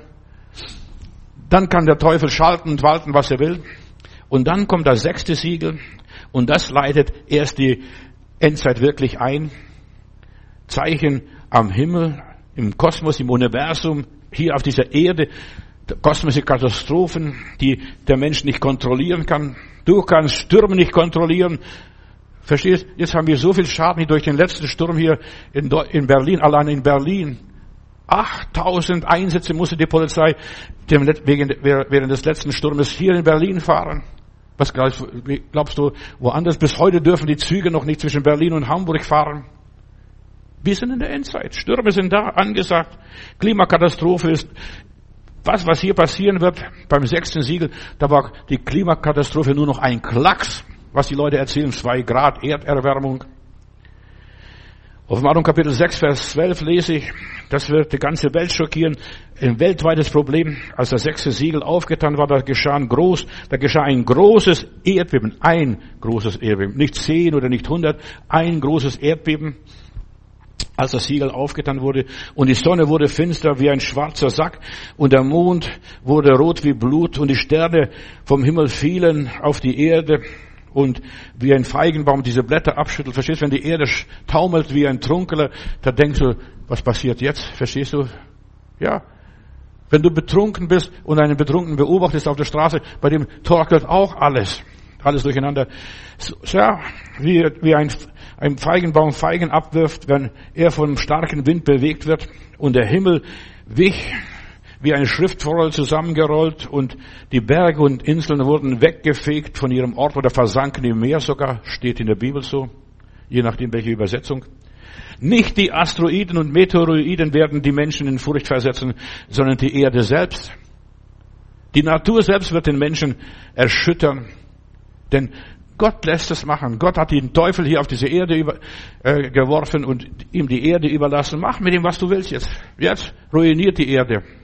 Dann kann der Teufel schalten und walten, was er will. Und dann kommt das sechste Siegel und das leitet erst die Endzeit wirklich ein. Zeichen am Himmel, im Kosmos, im Universum, hier auf dieser Erde, kosmische Katastrophen, die der Mensch nicht kontrollieren kann. Du kannst Stürme nicht kontrollieren. Verstehst? Jetzt haben wir so viel Schaden durch den letzten Sturm hier in, in Berlin, allein in Berlin. achttausend Einsätze musste die Polizei während des letzten Sturmes hier in Berlin fahren. Was glaubst du, woanders? Bis heute dürfen die Züge noch nicht zwischen Berlin und Hamburg fahren. Wir sind in der Endzeit. Stürme sind da angesagt. Klimakatastrophe ist was, was hier passieren wird beim sechsten Siegel. Da war die Klimakatastrophe nur noch ein Klacks. Was die Leute erzählen, zwei Grad Erderwärmung. Offenbarung Kapitel sechs, Vers zwölf lese ich, das wird die ganze Welt schockieren. Ein weltweites Problem, als das sechste Siegel aufgetan war, da geschah ein groß, da geschah ein großes Erdbeben, ein großes Erdbeben, nicht zehn oder nicht hundert, ein großes Erdbeben, als das Siegel aufgetan wurde. Und die Sonne wurde finster wie ein schwarzer Sack und der Mond wurde rot wie Blut und die Sterne vom Himmel fielen auf die Erde. Und wie ein Feigenbaum diese Blätter abschüttelt, verstehst du, wenn die Erde taumelt wie ein Trunkener, da denkst du, was passiert jetzt, verstehst du? Ja. Wenn du betrunken bist und einen Betrunkenen beobachtest auf der Straße, bei dem torkelt auch alles, alles durcheinander. Ja, wie, wie ein, ein Feigenbaum Feigen abwirft, wenn er von einem starken Wind bewegt wird und der Himmel wich, wie ein Schriftroll zusammengerollt und die Berge und Inseln wurden weggefegt von ihrem Ort oder versanken im Meer sogar, steht in der Bibel so, je nachdem welche Übersetzung. Nicht die Asteroiden und Meteoroiden werden die Menschen in Furcht versetzen, sondern die Erde selbst. Die Natur selbst wird den Menschen erschüttern, denn Gott lässt es machen. Gott hat den Teufel hier auf diese Erde über, äh, geworfen und ihm die Erde überlassen. Mach mit ihm, was du willst jetzt. Jetzt ruiniert die Erde.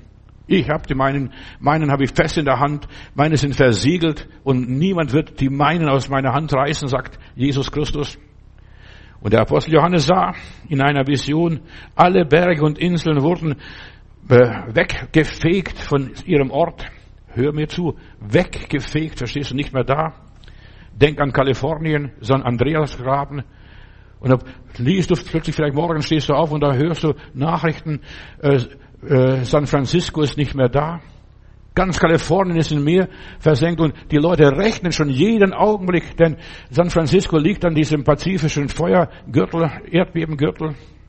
Ich habe die meinen, meinen habe ich fest in der Hand, meine sind versiegelt und niemand wird die meinen aus meiner Hand reißen, sagt Jesus Christus. Und der Apostel Johannes sah in einer Vision, alle Berge und Inseln wurden weggefegt von ihrem Ort. Hör mir zu, weggefegt, verstehst du, nicht mehr da. Denk an Kalifornien, San Andreasgraben. Und da liest du plötzlich, vielleicht morgen stehst du auf und da hörst du Nachrichten, äh, äh, San Francisco ist nicht mehr da. Ganz Kalifornien ist im Meer versenkt und die Leute rechnen schon jeden Augenblick, denn San Francisco liegt an diesem pazifischen Feuergürtel, Erdbebengürtel.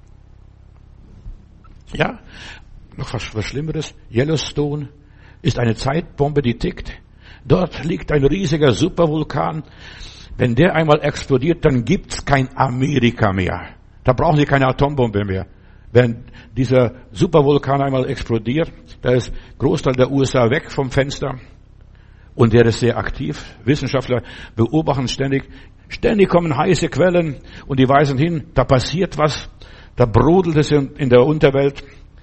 Ja, noch was, was Schlimmeres. Yellowstone ist eine Zeitbombe, die tickt. Dort liegt ein riesiger Supervulkan. Wenn der einmal explodiert, dann gibt's kein Amerika mehr. Da brauchen sie keine Atombombe mehr. Wenn dieser Supervulkan einmal explodiert, da ist Großteil der U S A weg vom Fenster. Und der ist sehr aktiv. Wissenschaftler beobachten ständig. Ständig kommen heiße Quellen und die weisen hin, da passiert was. Da brodelt es in der Unterwelt.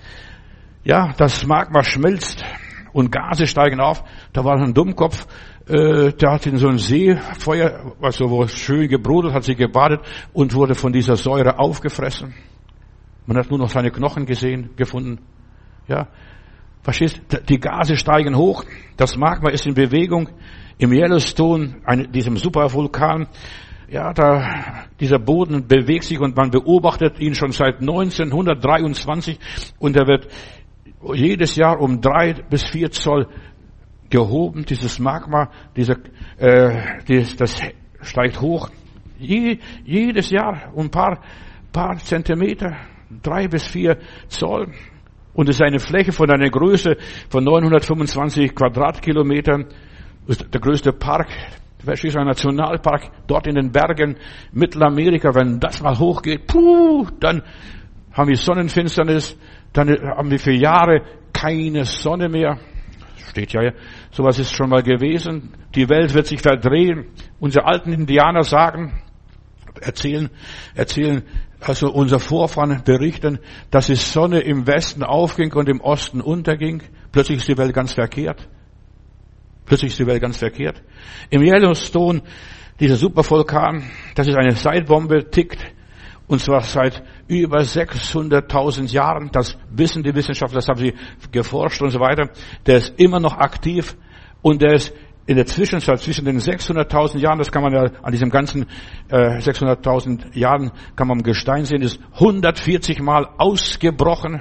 Ja, das Magma schmilzt und Gase steigen auf. Da war ein Dummkopf, äh, der hat in so einem See Feuer, also wo es schön gebrodelt, hat sich gebadet und wurde von dieser Säure aufgefressen. Man hat nur noch seine Knochen gesehen, gefunden. Ja, verstehst? Die Gase steigen hoch, das Magma ist in Bewegung. Im Yellowstone, einem, diesem Supervulkan, ja, da, dieser Boden bewegt sich und man beobachtet ihn schon seit neunzehnhundertdreiundzwanzig und er wird jedes Jahr um drei bis vier Zoll gehoben, dieses Magma, dieser, äh, das, das steigt hoch. Je, jedes Jahr um ein paar, paar Zentimeter, drei bis vier Zoll. Und es ist eine Fläche von einer Größe von neunhundertfünfundzwanzig Quadratkilometern. Das ist der größte Park, ein Nationalpark, dort in den Bergen Mittelamerika. Wenn das mal hochgeht, puh, dann haben wir Sonnenfinsternis, dann haben wir für Jahre keine Sonne mehr. Steht ja, sowas ist schon mal gewesen. Die Welt wird sich verdrehen. Unsere alten Indianer sagen, erzählen, erzählen, also unser Vorfahren berichten, dass die Sonne im Westen aufging und im Osten unterging. Plötzlich ist die Welt ganz verkehrt. Plötzlich ist die Welt ganz verkehrt. Im Yellowstone, dieser Supervulkan, das ist eine Zeitbombe, tickt. Und zwar seit über sechshunderttausend Jahren. Das wissen die Wissenschaftler, das haben sie geforscht und so weiter. Der ist immer noch aktiv und der ist in der Zwischenzeit zwischen den sechshunderttausend Jahren, das kann man ja an diesem ganzen äh, sechshunderttausend Jahren, kann man im Gestein sehen, ist hundertvierzig Mal ausgebrochen.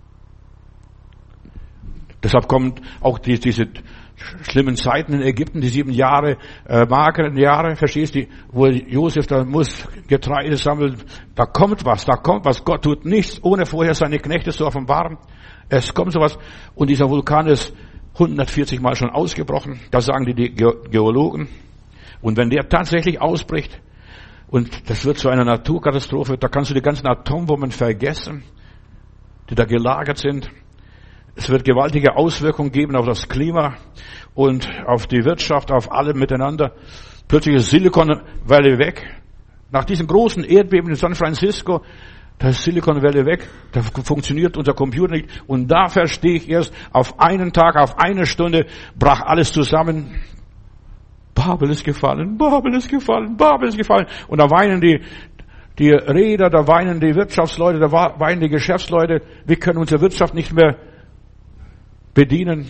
Deshalb kommen auch die, diese schlimmen Zeiten in Ägypten, die sieben Jahre, äh, mageren Jahre, verstehst du, wo Josef da muss Getreide sammeln. Da kommt was, da kommt was. Gott tut nichts, ohne vorher seine Knechte zu offenbaren. Es kommt sowas. Und dieser Vulkan ist hundertvierzig Mal schon ausgebrochen. Das sagen die, die Geologen. Und wenn der tatsächlich ausbricht, und das wird zu einer Naturkatastrophe, da kannst du die ganzen Atombomben vergessen, die da gelagert sind. Es wird gewaltige Auswirkungen geben auf das Klima und auf die Wirtschaft, auf alle miteinander. Plötzlich ist Silicon Valley weg. Nach diesem großen Erdbeben in San Francisco, da ist Silicon Valley weg. Da funktioniert unser Computer nicht. Und da verstehe ich erst, auf einen Tag, auf eine Stunde brach alles zusammen. Babel ist gefallen, Babel ist gefallen, Babel ist gefallen. Und da weinen die die Räder, da weinen die Wirtschaftsleute, da weinen die Geschäftsleute. Wir können unsere Wirtschaft nicht mehr bedienen.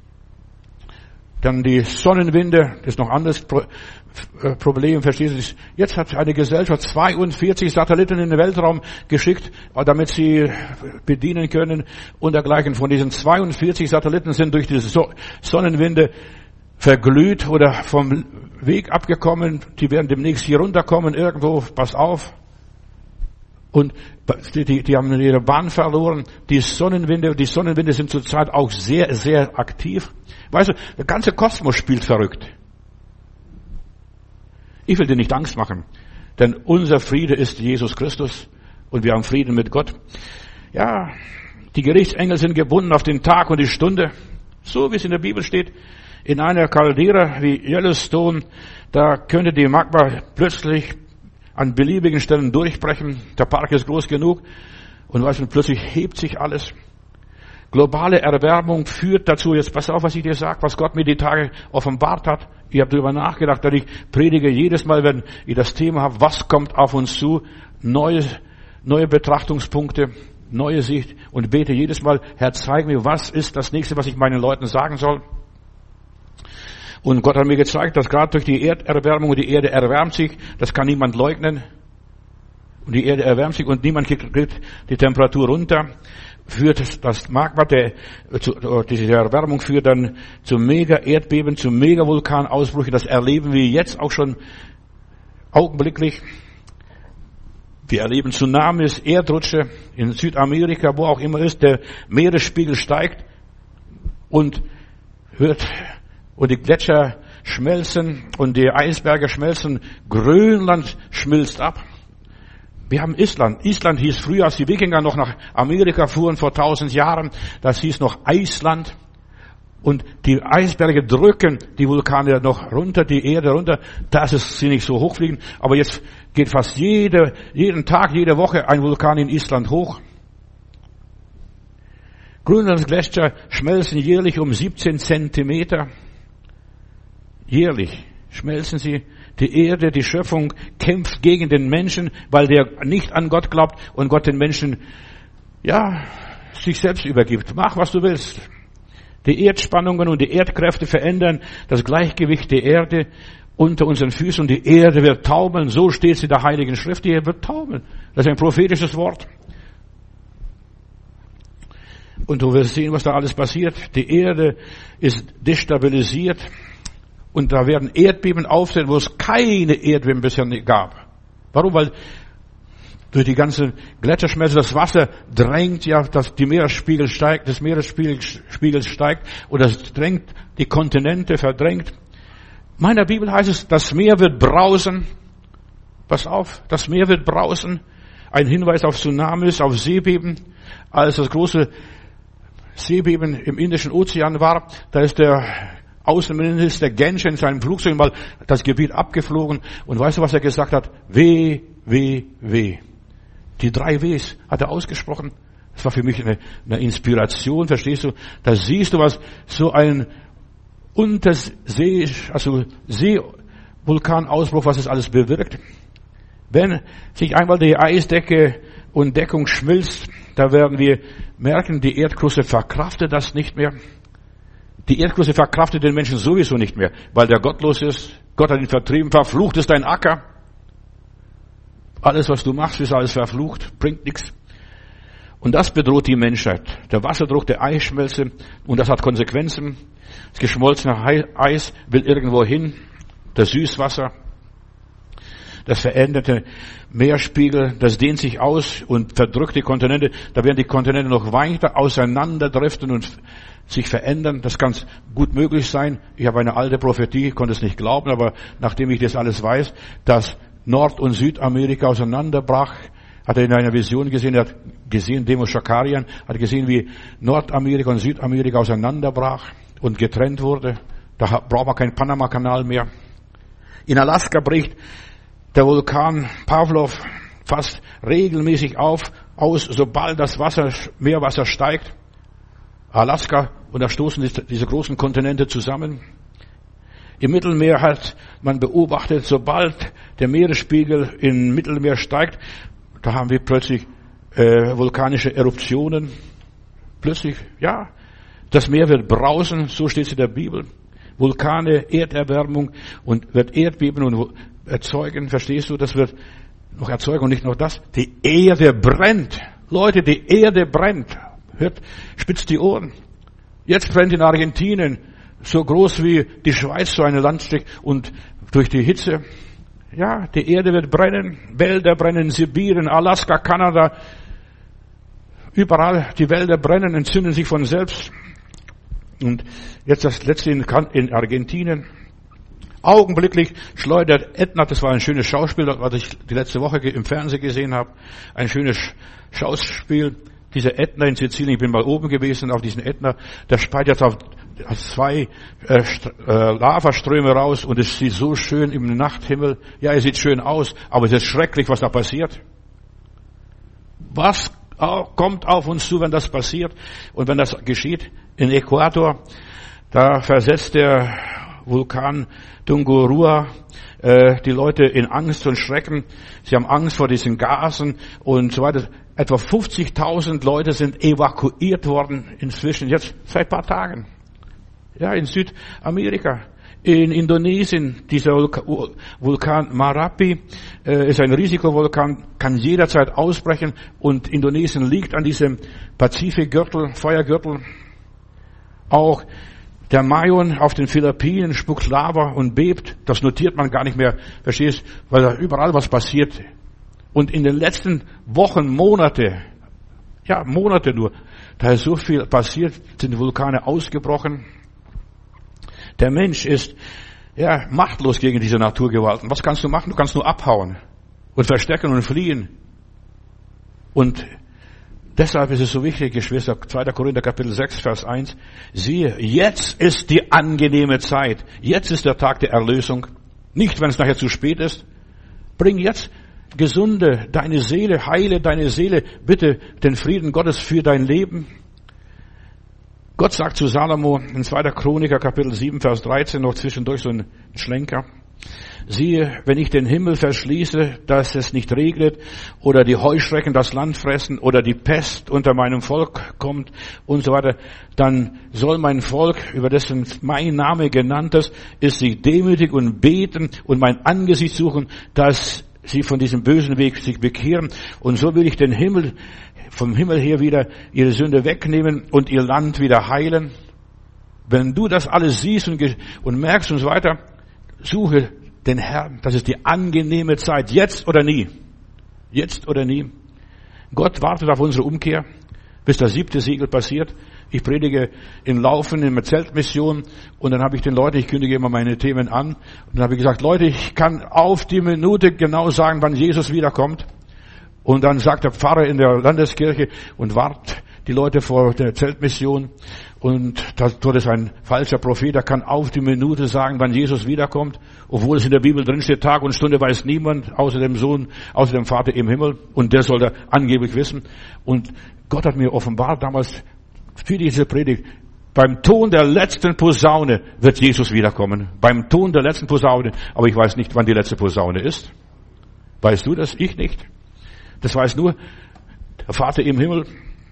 Dann die Sonnenwinde, das ist noch ein anderes Problem, verstehst du? Jetzt hat eine Gesellschaft zweiundvierzig Satelliten in den Weltraum geschickt, damit sie bedienen können und dergleichen. Von diesen zweiundvierzig Satelliten sind durch die Sonnenwinde verglüht oder vom Weg abgekommen. Die werden demnächst hier runterkommen irgendwo, pass auf. Und die, die, die haben ihre Bahn verloren. Die Sonnenwinde, die Sonnenwinde sind zurzeit auch sehr, sehr aktiv. Weißt du, der ganze Kosmos spielt verrückt. Ich will dir nicht Angst machen, denn unser Friede ist Jesus Christus und wir haben Frieden mit Gott. Ja, die Gerichtsengel sind gebunden auf den Tag und die Stunde, so wie es in der Bibel steht. In einer Caldera wie Yellowstone, da könnte die Magma plötzlich an beliebigen Stellen durchbrechen. Der Park ist groß genug und weißt du, plötzlich hebt sich alles. Globale Erwärmung führt dazu, jetzt pass auf, was ich dir sage, was Gott mir die Tage offenbart hat. Ich habe darüber nachgedacht, dass ich predige jedes Mal, wenn ich das Thema habe, was kommt auf uns zu, neue, neue Betrachtungspunkte, neue Sicht und bete jedes Mal, Herr, zeig mir, was ist das Nächste, was ich meinen Leuten sagen soll. Und Gott hat mir gezeigt, dass gerade durch die Erderwärmung, und die Erde erwärmt sich, das kann niemand leugnen, und die Erde erwärmt sich und niemand kriegt die Temperatur runter, führt das Magma, der, diese Erwärmung führt dann zu Mega-Erdbeben, zu Mega-Vulkanausbrüchen. Das erleben wir jetzt auch schon augenblicklich. Wir erleben Tsunamis, Erdrutsche in Südamerika, wo auch immer ist. Der Meeresspiegel steigt und hört, und die Gletscher schmelzen und die Eisberge schmelzen. Grönland schmilzt ab. Wir haben Island. Island hieß früher, als die Wikinger noch nach Amerika fuhren vor tausend Jahren, das hieß noch Eisland. Und die Eisberge drücken die Vulkane noch runter, die Erde runter, dass es sie nicht so hochfliegen. Aber jetzt geht fast jede, jeden Tag, jede Woche ein Vulkan in Island hoch. Grönlandsgletscher schmelzen jährlich um siebzehn Zentimeter. Jährlich schmelzen sie. Die Erde, die Schöpfung kämpft gegen den Menschen, weil der nicht an Gott glaubt und Gott den Menschen, ja, sich selbst übergibt. Mach, was du willst. Die Erdspannungen und die Erdkräfte verändern das Gleichgewicht der Erde unter unseren Füßen und die Erde wird taumeln. So steht es in der Heiligen Schrift. Die Erde wird taumeln. Das ist ein prophetisches Wort. Und du wirst sehen, was da alles passiert. Die Erde ist destabilisiert. Und da werden Erdbeben auftreten, wo es keine Erdbeben bisher gab. Warum? Weil durch die ganze Gletscherschmelze das Wasser drängt ja, dass die Meeresspiegel steigt, das Meeresspiegel steigt und das drängt die Kontinente, verdrängt. In meiner Bibel heißt es, das Meer wird brausen. Pass auf, das Meer wird brausen. Ein Hinweis auf Tsunamis, auf Seebeben. Als das große Seebeben im Indischen Ozean war, da ist der Außenminister Genscher in seinem Flugzeug mal das Gebiet abgeflogen. Und weißt du, was er gesagt hat? Weh, weh, weh. Die drei Ws hat er ausgesprochen. Das war für mich eine, eine Inspiration, verstehst du? Da siehst du, was so ein Untersee, also Seevulkanausbruch, was es alles bewirkt. Wenn sich einmal die Eisdecke und Deckung schmilzt, da werden wir merken, die Erdkruste verkraftet das nicht mehr. Die Erdkruste verkraftet den Menschen sowieso nicht mehr, weil der gottlos ist. Gott hat ihn vertrieben. Verflucht ist dein Acker. Alles, was du machst, ist alles verflucht. Bringt nichts. Und das bedroht die Menschheit. Der Wasserdruck, der Eisschmelze. Und das hat Konsequenzen. Das geschmolzene Eis will irgendwo hin. Das Süßwasser. Das veränderte Meerspiegel, das dehnt sich aus und verdrückt die Kontinente. Da werden die Kontinente noch weiter auseinanderdriften und sich verändern. Das kann gut möglich sein. Ich habe eine alte Prophetie, konnte es nicht glauben, aber nachdem ich das alles weiß, dass Nord- und Südamerika auseinanderbrach, hat er in einer Vision gesehen, er hat gesehen, Demos Schakarian, hat gesehen, wie Nordamerika und Südamerika auseinanderbrach und getrennt wurde. Da braucht man keinen Panama-Kanal mehr. In Alaska bricht der Vulkan Pavlov fast regelmäßig auf, aus, sobald das Wasser, Meerwasser steigt. Alaska, und da stoßen diese großen Kontinente zusammen. Im Mittelmeer hat man beobachtet, sobald der Meeresspiegel im Mittelmeer steigt, da haben wir plötzlich äh, vulkanische Eruptionen. Plötzlich, ja, das Meer wird brausen, so steht es in der Bibel. Vulkane, Erderwärmung und wird Erdbeben und erzeugen, verstehst du, das wird noch erzeugen und nicht nur das. Die Erde brennt. Leute, die Erde brennt. Hört, spitzt die Ohren. Jetzt brennt in Argentinien so groß wie die Schweiz so ein Landstück und durch die Hitze, ja, die Erde wird brennen, Wälder brennen in Sibirien, Alaska, Kanada, überall die Wälder brennen, entzünden sich von selbst. Und jetzt das letzte in, in Argentinien. Augenblicklich schleudert Ätna, das war ein schönes Schauspiel, was ich die letzte Woche im Fernsehen gesehen habe, ein schönes Schauspiel. Dieser Ätna in Sizilien, ich bin mal oben gewesen auf diesen Ätna, der speit jetzt auf zwei äh, äh, Lavaströme raus und es sieht so schön im Nachthimmel. Ja, es sieht schön aus, aber es ist schrecklich, was da passiert. Was kommt auf uns zu, wenn das passiert. Und wenn das geschieht in Äquator, da versetzt der Vulkan Tungurahua äh, die Leute in Angst und Schrecken. Sie haben Angst vor diesen Gasen und so weiter. Etwa fünfzigtausend Leute sind evakuiert worden inzwischen, jetzt seit ein paar Tagen. Ja, in Südamerika. In Indonesien, dieser Vulkan Marapi äh, ist ein Risikovulkan, kann jederzeit ausbrechen und Indonesien liegt an diesem Pazifikgürtel, Feuergürtel. Auch der Mayon auf den Philippinen spuckt Lava und bebt. Das notiert man gar nicht mehr, verstehst, weil da überall was passiert. Und in den letzten Wochen, Monate, ja Monate nur, da ist so viel passiert, sind Vulkane ausgebrochen. Der Mensch ist ja machtlos gegen diese Naturgewalten. Was kannst du machen? Du kannst nur abhauen und verstecken und fliehen. Und deshalb ist es so wichtig, Geschwister, zweiter Korinther Kapitel sechs, Vers eins. Siehe, jetzt ist die angenehme Zeit. Jetzt ist der Tag der Erlösung. Nicht, wenn es nachher zu spät ist. Bring jetzt gesunde deine Seele, heile deine Seele. Bitte den Frieden Gottes für dein Leben. Gott sagt zu Salomo in zweiter Chroniker Kapitel sieben, Vers dreizehn, noch zwischendurch so ein Schlenker. Siehe, wenn ich den Himmel verschließe, dass es nicht regnet, oder die Heuschrecken das Land fressen, oder die Pest unter meinem Volk kommt und so weiter, dann soll mein Volk, über dessen mein Name genannt ist, ist sich demütig und beten und mein Angesicht suchen, dass sie von diesem bösen Weg sich bekehren. Und so will ich den Himmel, vom Himmel her wieder ihre Sünde wegnehmen und ihr Land wieder heilen. Wenn du das alles siehst und, und merkst und so weiter, suche den Herrn. Das ist die angenehme Zeit. Jetzt oder nie. Jetzt oder nie. Gott wartet auf unsere Umkehr, bis das siebte Siegel passiert. Ich predige in Laufen, in der Zeltmission, und dann habe ich den Leuten, ich kündige immer meine Themen an, und dann habe ich gesagt, Leute, ich kann auf die Minute genau sagen, wann Jesus wiederkommt. Und dann sagt der Pfarrer in der Landeskirche und wart die Leute vor der Zeltmission. Und dort ist ein falscher Prophet, der kann auf die Minute sagen, wann Jesus wiederkommt. Obwohl es in der Bibel drin steht, Tag und Stunde weiß niemand, außer dem Sohn, außer dem Vater im Himmel. Und der soll er angeblich wissen. Und Gott hat mir offenbart damals für diese Predigt, beim Ton der letzten Posaune wird Jesus wiederkommen. Beim Ton der letzten Posaune. Aber ich weiß nicht, wann die letzte Posaune ist. Weißt du das? Ich nicht. Das weiß nur der Vater im Himmel.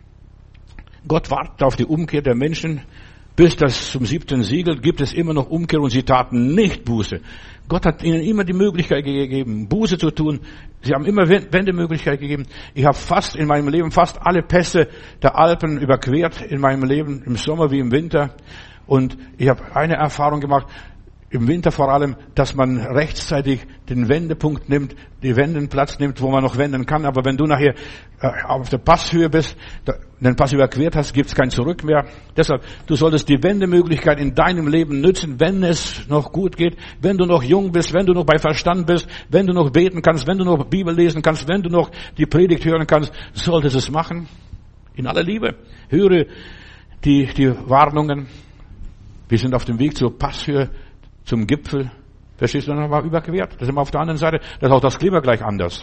Gott wartet auf die Umkehr der Menschen. Bis das zum siebten Siegel gibt es immer noch Umkehr und sie taten nicht Buße. Gott hat ihnen immer die Möglichkeit gegeben, Buße zu tun. Sie haben immer Wendemöglichkeit gegeben. Ich habe fast in meinem Leben fast alle Pässe der Alpen überquert in meinem Leben, im Sommer wie im Winter. Und ich habe eine Erfahrung gemacht, im Winter vor allem, dass man rechtzeitig den Wendepunkt nimmt, die Wendenplatz nimmt, wo man noch wenden kann. Aber wenn du nachher auf der Passhöhe bist, den Pass überquert hast, gibt es kein Zurück mehr. Deshalb, du solltest die Wendemöglichkeit in deinem Leben nützen, wenn es noch gut geht, wenn du noch jung bist, wenn du noch bei Verstand bist, wenn du noch beten kannst, wenn du noch Bibel lesen kannst, wenn du noch die Predigt hören kannst, solltest es machen. In aller Liebe. Höre die, die Warnungen. Wir sind auf dem Weg zur Passhöhe, zum Gipfel. Verstehst du, dann war überquert. Das ist immer auf der anderen Seite. Das ist auch das Klima gleich anders.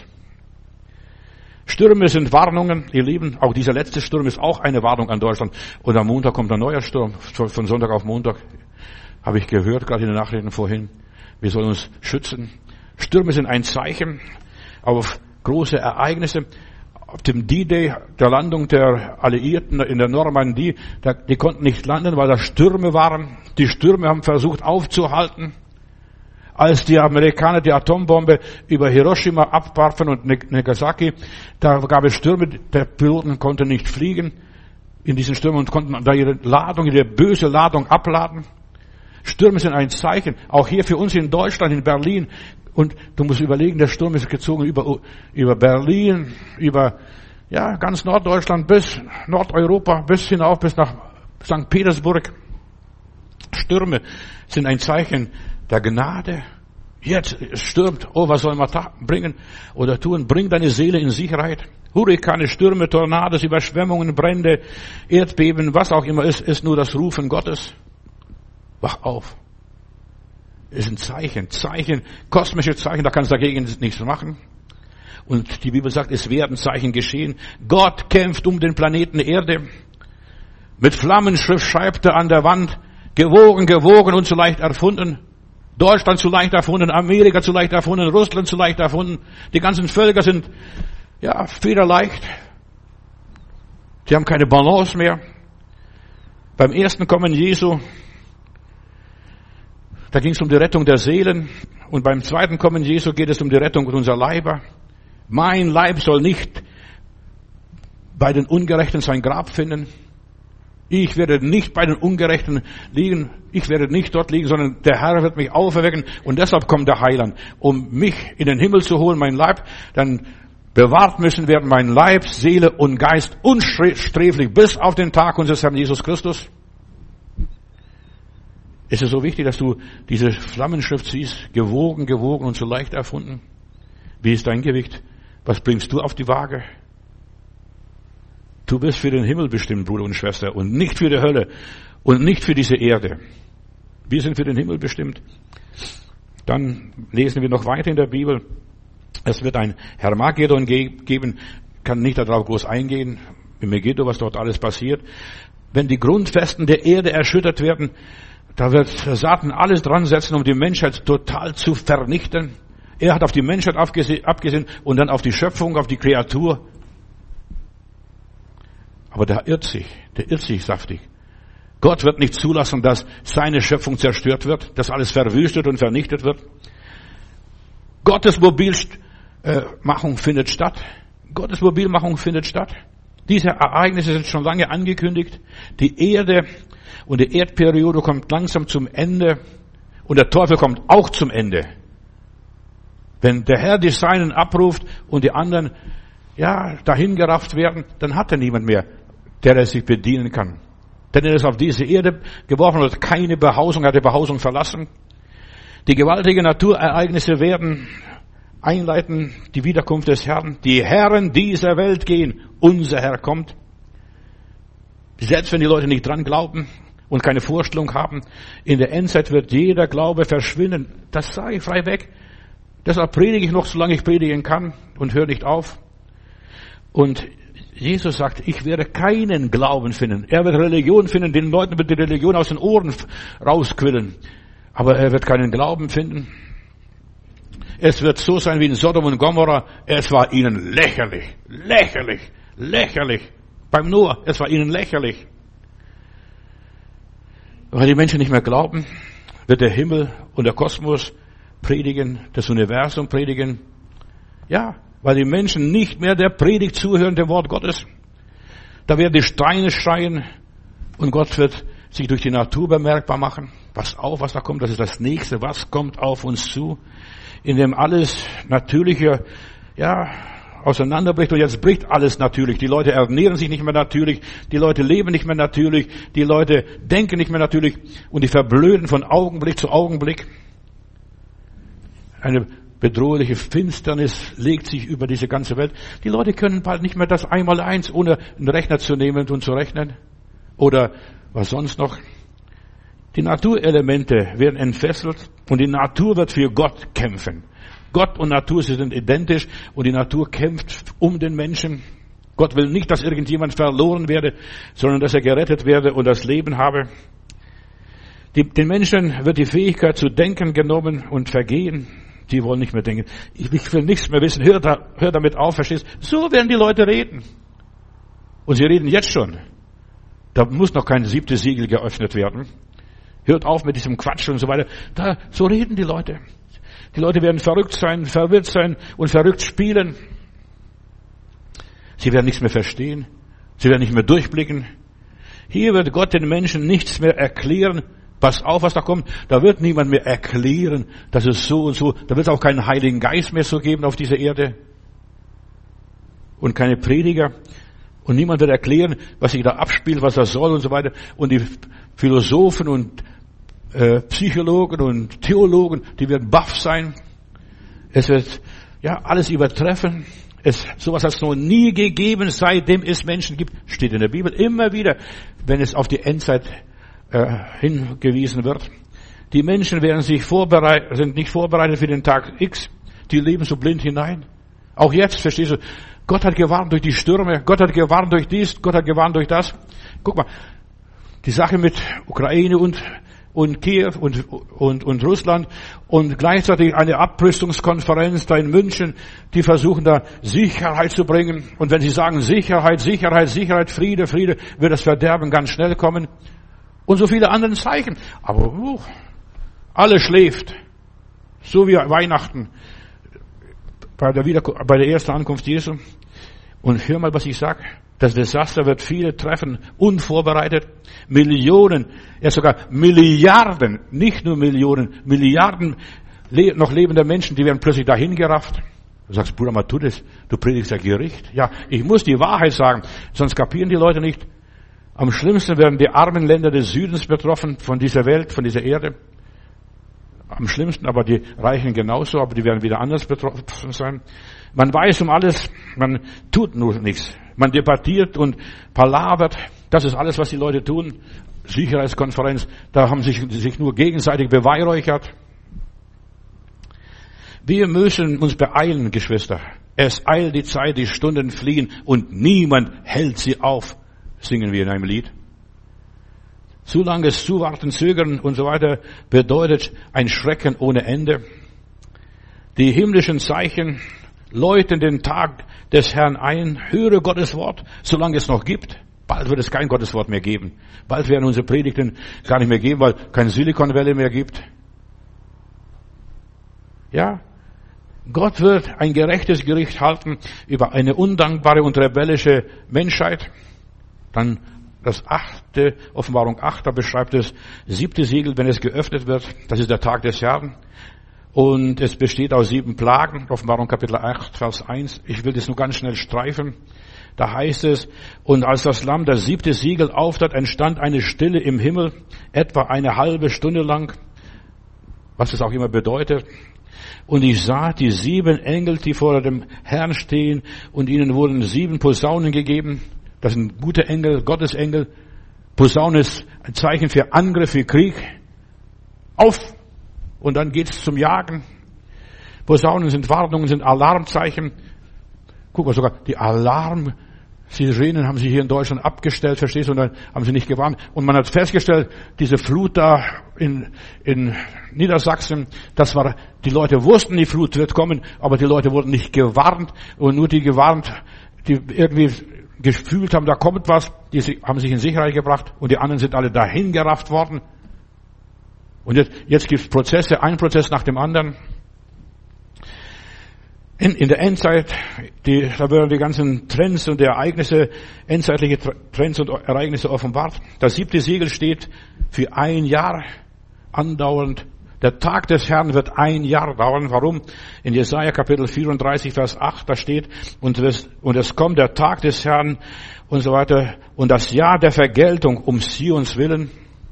Stürme sind Warnungen, ihr Lieben. Auch dieser letzte Sturm ist auch eine Warnung an Deutschland. Und am Montag kommt ein neuer Sturm. Von Sonntag auf Montag habe ich gehört, gerade in den Nachrichten vorhin. Wir sollen uns schützen. Stürme sind ein Zeichen auf große Ereignisse. Auf dem D-Day, der Landung der Alliierten in der Normandie, da, die konnten nicht landen, weil da Stürme waren. Die Stürme haben versucht aufzuhalten. Als die Amerikaner die Atombombe über Hiroshima abwarfen und Nagasaki, da gab es Stürme, der Piloten konnten nicht fliegen in diesen Stürmen und konnten da ihre Ladung, ihre böse Ladung abladen. Stürme sind ein Zeichen, auch hier für uns in Deutschland, in Berlin. Und du musst überlegen, der Sturm ist gezogen über, über Berlin, über, ja, ganz Norddeutschland bis Nordeuropa, bis hinauf, bis nach Sankt Petersburg. Stürme sind ein Zeichen der Gnade. Jetzt stürmt, oh, was soll man da bringen oder tun? Bring deine Seele in Sicherheit. Hurrikane, Stürme, Tornados, Überschwemmungen, Brände, Erdbeben, was auch immer ist, ist nur das Rufen Gottes. Wach auf. Ist ein Zeichen, Zeichen, kosmische Zeichen, da kannst du dagegen nichts machen. Und die Bibel sagt, es werden Zeichen geschehen. Gott kämpft um den Planeten Erde. Mit Flammenschrift schreibt er an der Wand, gewogen, gewogen und zu leicht erfunden. Deutschland zu leicht erfunden, Amerika zu leicht erfunden, Russland zu leicht erfunden. Die ganzen Völker sind, ja, federleicht. Sie haben keine Balance mehr. Beim ersten Kommen Jesu, da ging es um die Rettung der Seelen. Und beim zweiten Kommen Jesu geht es um die Rettung unserer Leiber. Mein Leib soll nicht bei den Ungerechten sein Grab finden. Ich werde nicht bei den Ungerechten liegen. Ich werde nicht dort liegen, sondern der Herr wird mich auferwecken. Und deshalb kommt der Heiland, um mich in den Himmel zu holen, mein Leib. Dann bewahrt müssen werden mein Leib, Seele und Geist unsträflich bis auf den Tag unseres Herrn Jesus Christus. Ist es so wichtig, dass du diese Flammenschrift siehst? Gewogen, gewogen und so leicht erfunden. Wie ist dein Gewicht? Was bringst du auf die Waage? Du bist für den Himmel bestimmt, Bruder und Schwester, und nicht für die Hölle und nicht für diese Erde. Wir sind für den Himmel bestimmt. Dann lesen wir noch weiter in der Bibel. Es wird ein Hermagedon geben, kann nicht darauf groß eingehen, im Megiddo, was dort alles passiert. Wenn die Grundfesten der Erde erschüttert werden, da wird Satan alles dran setzen, um die Menschheit total zu vernichten. Er hat auf die Menschheit abgesehen und dann auf die Schöpfung, auf die Kreatur. Aber der irrt sich, der irrt sich saftig. Gott wird nicht zulassen, dass seine Schöpfung zerstört wird, dass alles verwüstet und vernichtet wird. Gottes Mobilmachung findet statt. Gottes Mobilmachung findet statt. Diese Ereignisse sind schon lange angekündigt. Die Erde und die Erdperiode kommt langsam zum Ende und der Teufel kommt auch zum Ende. Wenn der Herr die Seinen abruft und die anderen, ja, dahingerafft werden, dann hat er niemand mehr, der er sich bedienen kann. Denn er ist auf diese Erde geworfen und hat keine Behausung, hat die Behausung verlassen. Die gewaltigen Naturereignisse werden einleiten die Wiederkunft des Herrn. Die Herren dieser Welt gehen, unser Herr kommt. Selbst wenn die Leute nicht dran glauben und keine Vorstellung haben, in der Endzeit wird jeder Glaube verschwinden. Das sage ich frei weg. Deshalb predige ich noch, solange ich predigen kann und höre nicht auf. Und Jesus sagt, ich werde keinen Glauben finden. Er wird Religion finden, den Leuten wird die Religion aus den Ohren rausquillen. Aber er wird keinen Glauben finden. Es wird so sein wie in Sodom und Gomorra. Es war ihnen lächerlich, lächerlich, lächerlich. Beim Noah, es war ihnen lächerlich. Weil die Menschen nicht mehr glauben, wird der Himmel und der Kosmos predigen, das Universum predigen. Ja, weil die Menschen nicht mehr der Predigt zuhören, dem Wort Gottes. Da werden die Steine schreien und Gott wird sich durch die Natur bemerkbar machen. Pass auf, was da kommt, das ist das Nächste. Was kommt auf uns zu? In dem alles Natürliche, ja, auseinanderbricht und jetzt bricht alles natürlich. Die Leute ernähren sich nicht mehr natürlich, die Leute leben nicht mehr natürlich, die Leute denken nicht mehr natürlich und die verblöden von Augenblick zu Augenblick. Eine bedrohliche Finsternis legt sich über diese ganze Welt. Die Leute können bald nicht mehr das Einmaleins, ohne einen Rechner zu nehmen und zu rechnen. Oder was sonst noch. Die Naturelemente werden entfesselt und die Natur wird für Gott kämpfen. Gott und Natur, sie sind identisch und die Natur kämpft um den Menschen. Gott will nicht, dass irgendjemand verloren werde, sondern dass er gerettet werde und das Leben habe. Die, den Menschen wird die Fähigkeit zu denken genommen und vergehen. Die wollen nicht mehr denken. Ich, ich will nichts mehr wissen. Hör, da, hör damit auf, verstehst? So werden die Leute reden. Und sie reden jetzt schon. Da muss noch kein siebtes Siegel geöffnet werden. Hört auf mit diesem Quatsch und so weiter. Da, so reden die Leute. Die Leute werden verrückt sein, verwirrt sein und verrückt spielen. Sie werden nichts mehr verstehen. Sie werden nicht mehr durchblicken. Hier wird Gott den Menschen nichts mehr erklären. Pass auf, was da kommt. Da wird niemand mehr erklären, dass es so und so. Da wird es auch keinen Heiligen Geist mehr so geben auf dieser Erde. Und keine Prediger. Und niemand wird erklären, was sich da abspielt, was das soll und so weiter. Und die Philosophen und äh, Psychologen und Theologen, die werden baff sein. Es wird ja alles übertreffen. Es, sowas hat es noch nie gegeben, seitdem es Menschen gibt. Steht in der Bibel immer wieder, wenn es auf die Endzeit äh, hingewiesen wird. Die Menschen werden sich vorbereitet, sind nicht vorbereitet für den Tag X. Die leben so blind hinein. Auch jetzt, verstehst du, Gott hat gewarnt durch die Stürme, Gott hat gewarnt durch dies, Gott hat gewarnt durch das. Guck mal, die Sache mit Ukraine und und Kiew und, und, und Russland und gleichzeitig eine Abrüstungskonferenz da in München, die versuchen da Sicherheit zu bringen. Und wenn sie sagen Sicherheit, Sicherheit, Sicherheit, Friede, Friede, wird das Verderben ganz schnell kommen. Und so viele andere Zeichen. Aber uh, alles schläft. So wie Weihnachten bei der, Wieder- bei der ersten Ankunft Jesu. Und hör mal, was ich sage. Das Desaster wird viele treffen, unvorbereitet. Millionen, ja sogar Milliarden, nicht nur Millionen, Milliarden le- noch lebende Menschen, die werden plötzlich dahin gerafft. Du sagst, Bruder, mal tu das, du predigst ja Gericht. Ja, ich muss die Wahrheit sagen, sonst kapieren die Leute nicht. Am schlimmsten werden die armen Länder des Südens betroffen, von dieser Welt, von dieser Erde. Am schlimmsten, aber die Reichen genauso, aber die werden wieder anders betroffen sein. Man weiß um alles, man tut nur nichts. Man debattiert und palavert. Das ist alles, was die Leute tun. Sicherheitskonferenz, da haben sich, sich nur gegenseitig beweihräuchert. Wir müssen uns beeilen, Geschwister. Es eilt die Zeit, die Stunden fliehen und niemand hält sie auf, singen wir in einem Lied. Zu langes Zuwarten, Zögern und so weiter bedeutet ein Schrecken ohne Ende. Die himmlischen Zeichen läuten den Tag des Herrn ein. Höre Gottes Wort, solange es noch gibt. Bald wird es kein Gottes Wort mehr geben. Bald werden unsere Predigten gar nicht mehr geben, weil kein Silicon Valley mehr gibt. Ja, Gott wird ein gerechtes Gericht halten über eine undankbare und rebellische Menschheit. Dann das achte, Offenbarung acht, da beschreibt es siebte Siegel, wenn es geöffnet wird. Das ist der Tag des Herrn. Und es besteht aus sieben Plagen. Offenbarung Kapitel acht, Vers eins. Ich will das nur ganz schnell streifen. Da heißt es, und als das Lamm das siebte Siegel auftat, entstand eine Stille im Himmel, etwa eine halbe Stunde lang, was es auch immer bedeutet. Und ich sah die sieben Engel, die vor dem Herrn stehen, und ihnen wurden sieben Posaunen gegeben. Das sind gute Engel, Gottes Engel. Posaune ist ein Zeichen für Angriff, für Krieg. Auf! Und dann geht's zum Jagen. Posaunen sind Warnungen, sind Alarmzeichen. Guck mal, sogar die Alarmsirenen haben sie hier in Deutschland abgestellt, verstehst du? Und dann haben sie nicht gewarnt. Und man hat festgestellt, diese Flut da in, in Niedersachsen, das war, die Leute wussten, die Flut wird kommen, aber die Leute wurden nicht gewarnt. Und nur die gewarnt, die irgendwie gefühlt haben, da kommt was, die haben sich in Sicherheit gebracht und die anderen sind alle dahin gerafft worden. Und jetzt, jetzt gibt es Prozesse, ein Prozess nach dem anderen. In, in der Endzeit, die, da werden die ganzen Trends und Ereignisse, endzeitliche Trends und Ereignisse offenbart. Das siebte Siegel steht für ein Jahr andauernd. Der Tag des Herrn wird ein Jahr dauern. Warum? In Jesaja Kapitel vierunddreißig, Vers acht, da steht, und es, und es kommt der Tag des Herrn und so weiter, und das Jahr der Vergeltung um Zions willen.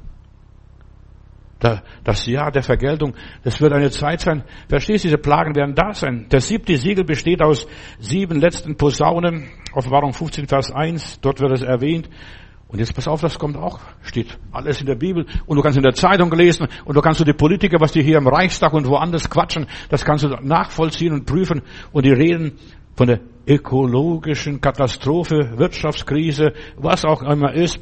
Das Jahr der Vergeltung, das wird eine Zeit sein. Verstehst du, diese Plagen werden da sein. Das siebte Siegel besteht aus sieben letzten Posaunen. Offenbarung fünfzehn, Vers eins, dort wird es erwähnt. Und jetzt pass auf, das kommt auch, steht alles in der Bibel. Und du kannst in der Zeitung lesen und du kannst du die Politiker, was die hier im Reichstag und woanders quatschen, das kannst du nachvollziehen und prüfen. Und die reden von der ökologischen Katastrophe, Wirtschaftskrise, was auch immer ist.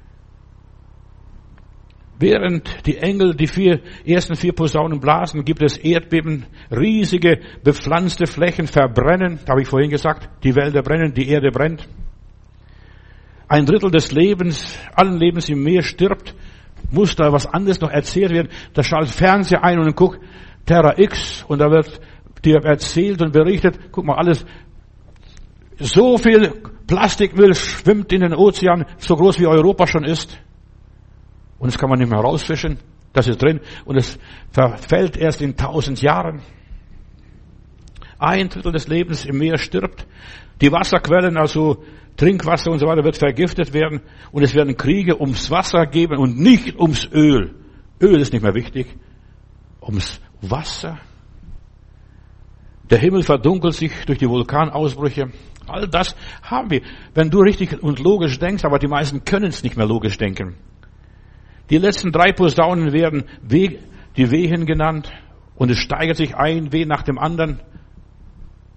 Während die Engel die vier, ersten vier Posaunen blasen, gibt es Erdbeben, riesige bepflanzte Flächen verbrennen, habe ich vorhin gesagt, die Wälder brennen, die Erde brennt. Ein Drittel des Lebens, allen Lebens im Meer stirbt, muss da was anderes noch erzählt werden. Da schaltet Fernseher ein und guckt Terra X und da wird dir erzählt und berichtet, guck mal, alles, so viel Plastikmüll schwimmt in den Ozean, so groß wie Europa schon ist. Und das kann man nicht mehr rausfischen. Das ist drin. Und es verfällt erst in tausend Jahren. Ein Drittel des Lebens im Meer stirbt. Die Wasserquellen, also Trinkwasser und so weiter, wird vergiftet werden. Und es werden Kriege ums Wasser geben und nicht ums Öl. Öl ist nicht mehr wichtig. Ums Wasser. Der Himmel verdunkelt sich durch die Vulkanausbrüche. All das haben wir. Wenn du richtig und logisch denkst, aber die meisten können es nicht mehr logisch denken. Die letzten drei Posaunen werden Weh, die Wehen genannt und es steigert sich ein Weh nach dem anderen.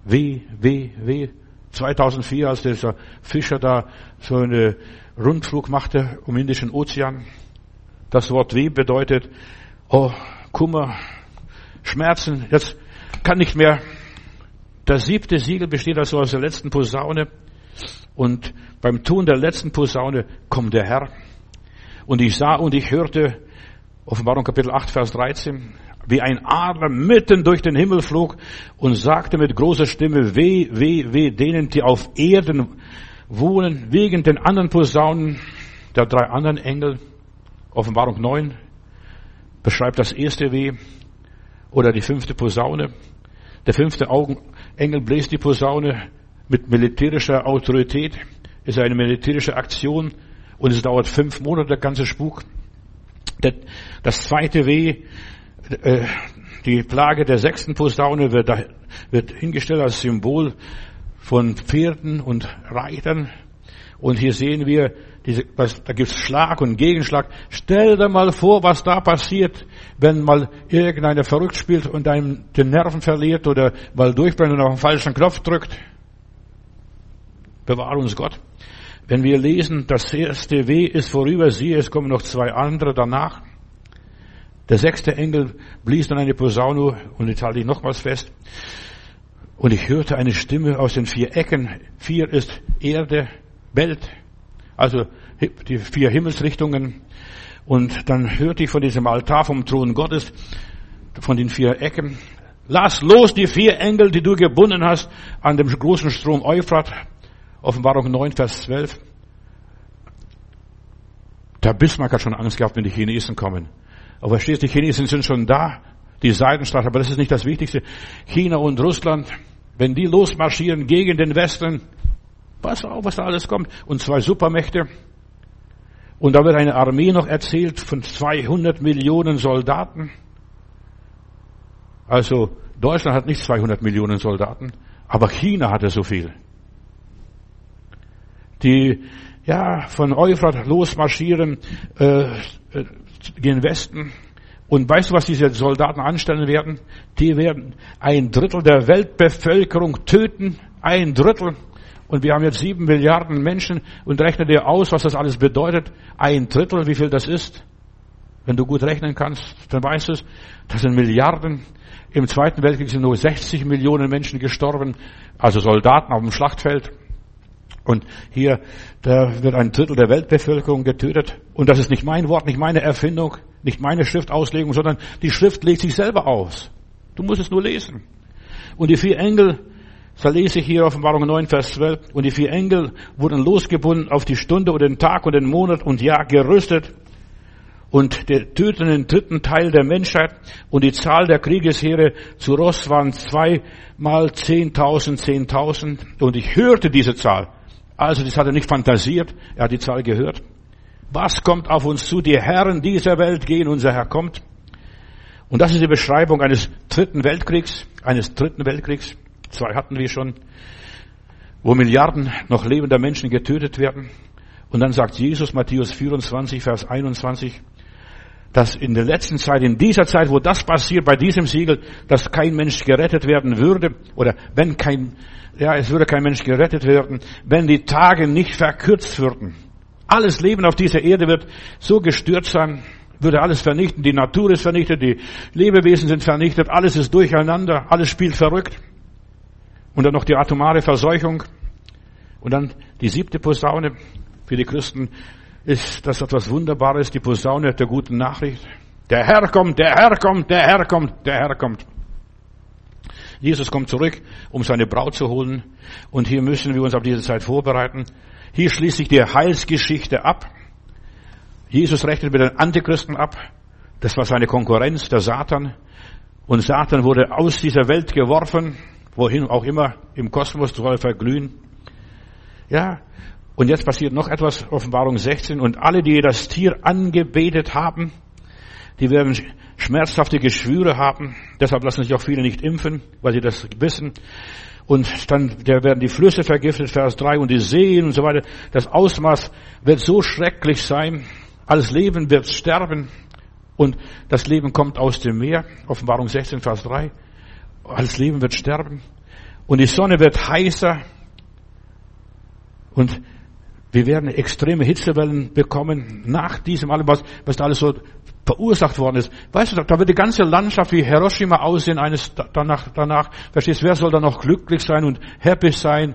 Weh, weh, weh. zweitausendvier, als dieser Fischer da so einen Rundflug machte um den Indischen Ozean. Das Wort Weh bedeutet, oh, Kummer, Schmerzen, jetzt kann nicht mehr. Das siebte Siegel besteht also aus der letzten Posaune. Und beim Tun der letzten Posaune kommt der Herr. Und ich sah und ich hörte, Offenbarung Kapitel acht, Vers dreizehn, wie ein Adler mitten durch den Himmel flog und sagte mit großer Stimme, weh, weh, weh denen, die auf Erden wohnen, wegen den anderen Posaunen der drei anderen Engel. Offenbarung neun beschreibt das erste Weh oder die fünfte Posaune. Der fünfte Engel bläst die Posaune mit militärischer Autorität. Es ist eine militärische Aktion und es dauert fünf Monate, der ganze Spuk. Das zweite Weh, die Plage der sechsten Posaune wird, wird hingestellt als Symbol von Pferden und Reitern. Und hier sehen wir, diese, da gibt es Schlag und Gegenschlag. Stell dir mal vor, was da passiert, wenn mal irgendeiner verrückt spielt und einem den Nerven verliert oder mal durchbrennt und auf den falschen Knopf drückt. Bewahre uns Gott. Wenn wir lesen, das erste Weh ist vorüber, siehe, es kommen noch zwei andere danach. Der sechste Engel blies dann eine Posaune und jetzt halte ich nochmals fest. Und ich hörte eine Stimme aus den vier Ecken. Vier ist Erde, Welt, also die vier Himmelsrichtungen. Und dann hörte ich von diesem Altar vom Thron Gottes, von den vier Ecken, lass los die vier Engel, die du gebunden hast an dem großen Strom Euphrat. Offenbarung neun, Vers zwölf. Der Bismarck hat schon Angst gehabt, wenn die Chinesen kommen. Aber verstehst du, die Chinesen sind schon da, die Seidenstadt, aber das ist nicht das Wichtigste. China und Russland, wenn die losmarschieren gegen den Westen, pass auf, was da alles kommt. Und zwei Supermächte. Und da wird eine Armee noch erzählt von zweihundert Millionen Soldaten. Also Deutschland hat nicht zweihundert Millionen Soldaten, aber China hatte so viel. Die ja von Euphrat losmarschieren äh, äh, gen Westen. Und weißt du, was diese Soldaten anstellen werden? Die werden ein Drittel der Weltbevölkerung töten. Ein Drittel. Und wir haben jetzt sieben Milliarden Menschen. Und rechne dir aus, was das alles bedeutet. Ein Drittel, wie viel das ist. Wenn du gut rechnen kannst, dann weißt du es. Das sind Milliarden. Im Zweiten Weltkrieg sind nur sechzig Millionen Menschen gestorben. Also Soldaten auf dem Schlachtfeld. Und hier, da wird ein Drittel der Weltbevölkerung getötet. Und das ist nicht mein Wort, nicht meine Erfindung, nicht meine Schriftauslegung, sondern die Schrift legt sich selber aus. Du musst es nur lesen. Und die vier Engel, da lese ich hier Offenbarung neun, Vers zwölf, und die vier Engel wurden losgebunden auf die Stunde und den Tag und den Monat und Jahr gerüstet. Und der töteten den dritten Teil der Menschheit und die Zahl der Kriegesheere zu Ross waren zwei mal zehntausend, zehntausend. Und ich hörte diese Zahl. Also das hat er nicht fantasiert, er hat die Zahl gehört. Was kommt auf uns zu? Die Herren dieser Welt gehen, unser Herr kommt. Und das ist die Beschreibung eines dritten Weltkriegs, eines dritten Weltkriegs. Zwei hatten wir schon, wo Milliarden noch lebender Menschen getötet werden. Und dann sagt Jesus, Matthäus vierundzwanzig, Vers einundzwanzig, dass in der letzten Zeit, in dieser Zeit, wo das passiert, bei diesem Siegel, dass kein Mensch gerettet werden würde, oder wenn kein, ja, es würde kein Mensch gerettet werden, wenn die Tage nicht verkürzt würden. Alles Leben auf dieser Erde wird so gestört sein, würde alles vernichten, die Natur ist vernichtet, die Lebewesen sind vernichtet, alles ist durcheinander, alles spielt verrückt. Und dann noch die atomare Verseuchung. Und dann die siebte Posaune. Für die Christen ist das etwas Wunderbares, die Posaune der guten Nachricht. Der Herr kommt, der Herr kommt, der Herr kommt, der Herr kommt. Jesus kommt zurück, um seine Braut zu holen. Und hier müssen wir uns auf diese Zeit vorbereiten. Hier schließt sich die Heilsgeschichte ab. Jesus rechnet mit den Antichristen ab. Das war seine Konkurrenz, der Satan. Und Satan wurde aus dieser Welt geworfen, wohin auch immer, im Kosmos soll er verglühen. Ja, und jetzt passiert noch etwas, Offenbarung sechzehn. Und alle, die das Tier angebetet haben, die werden schmerzhafte Geschwüre haben. Deshalb lassen sich auch viele nicht impfen, weil sie das wissen. Und dann da werden die Flüsse vergiftet, Vers drei, und die Seen und so weiter. Das Ausmaß wird so schrecklich sein. Alles Leben wird sterben. Und das Leben kommt aus dem Meer. Offenbarung sechzehn, Vers drei. Alles Leben wird sterben. Und die Sonne wird heißer. Und wir werden extreme Hitzewellen bekommen nach diesem allem, was, was da alles so verursacht worden ist. Weißt du, da wird die ganze Landschaft wie Hiroshima aussehen, eines danach, danach. Verstehst, wer soll da noch glücklich sein und happy sein?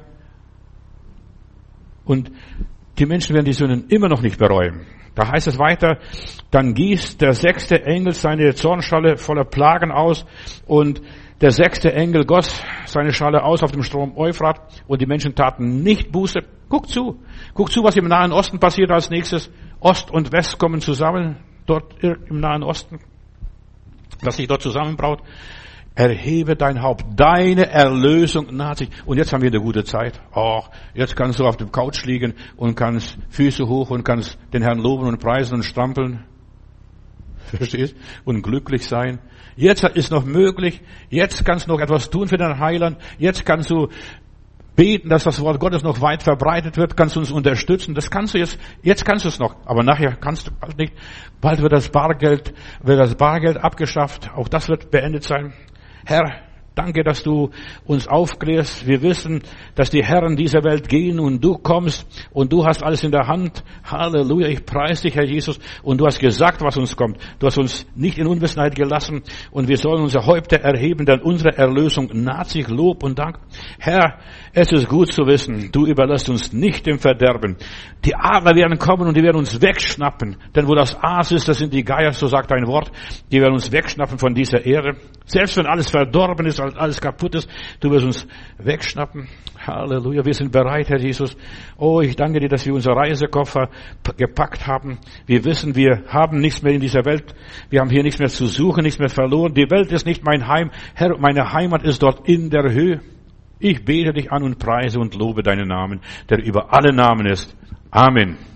Und die Menschen werden die Sünden immer noch nicht bereuen. Da heißt es weiter, dann gießt der sechste Engel seine Zornschale voller Plagen aus und der sechste Engel goss seine Schale aus auf dem Strom Euphrat und die Menschen taten nicht Buße. Guck zu, guck zu, was im Nahen Osten passiert als nächstes. Ost und West kommen zusammen, dort im Nahen Osten, dass sich dort zusammenbraut. Erhebe dein Haupt, deine Erlösung naht sich. Und jetzt haben wir eine gute Zeit. Oh, jetzt kannst du auf dem Couch liegen und kannst Füße hoch und kannst den Herrn loben und preisen und strampeln. Verstehst? Und glücklich sein. Jetzt ist noch möglich. Jetzt kannst du noch etwas tun für deinen Heiland. Jetzt kannst du beten, dass das Wort Gottes noch weit verbreitet wird. Kannst du uns unterstützen. Das kannst du jetzt. Jetzt kannst du es noch. Aber nachher kannst du bald nicht. Bald wird das Bargeld, wird das Bargeld abgeschafft. Auch das wird beendet sein. Herr, danke, dass du uns aufklärst. Wir wissen, dass die Herren dieser Welt gehen und du kommst und du hast alles in der Hand. Halleluja, ich preise dich, Herr Jesus. Und du hast gesagt, was uns kommt. Du hast uns nicht in Unwissenheit gelassen und wir sollen unsere Häupter erheben, denn unsere Erlösung naht sich. Lob und Dank. Herr, es ist gut zu wissen, du überlässt uns nicht dem Verderben. Die Adler werden kommen und die werden uns wegschnappen. Denn wo das Aas ist, das sind die Geier, so sagt dein Wort. Die werden uns wegschnappen von dieser Erde. Selbst wenn alles verdorben ist, alles kaputt ist, du wirst uns wegschnappen. Halleluja, wir sind bereit, Herr Jesus. Oh, ich danke dir, dass wir unsere Reisekoffer gepackt haben. Wir wissen, wir haben nichts mehr in dieser Welt. Wir haben hier nichts mehr zu suchen, nichts mehr verloren. Die Welt ist nicht mein Heim. Herr, meine Heimat ist dort in der Höhe. Ich bete dich an und preise und lobe deinen Namen, der über alle Namen ist. Amen.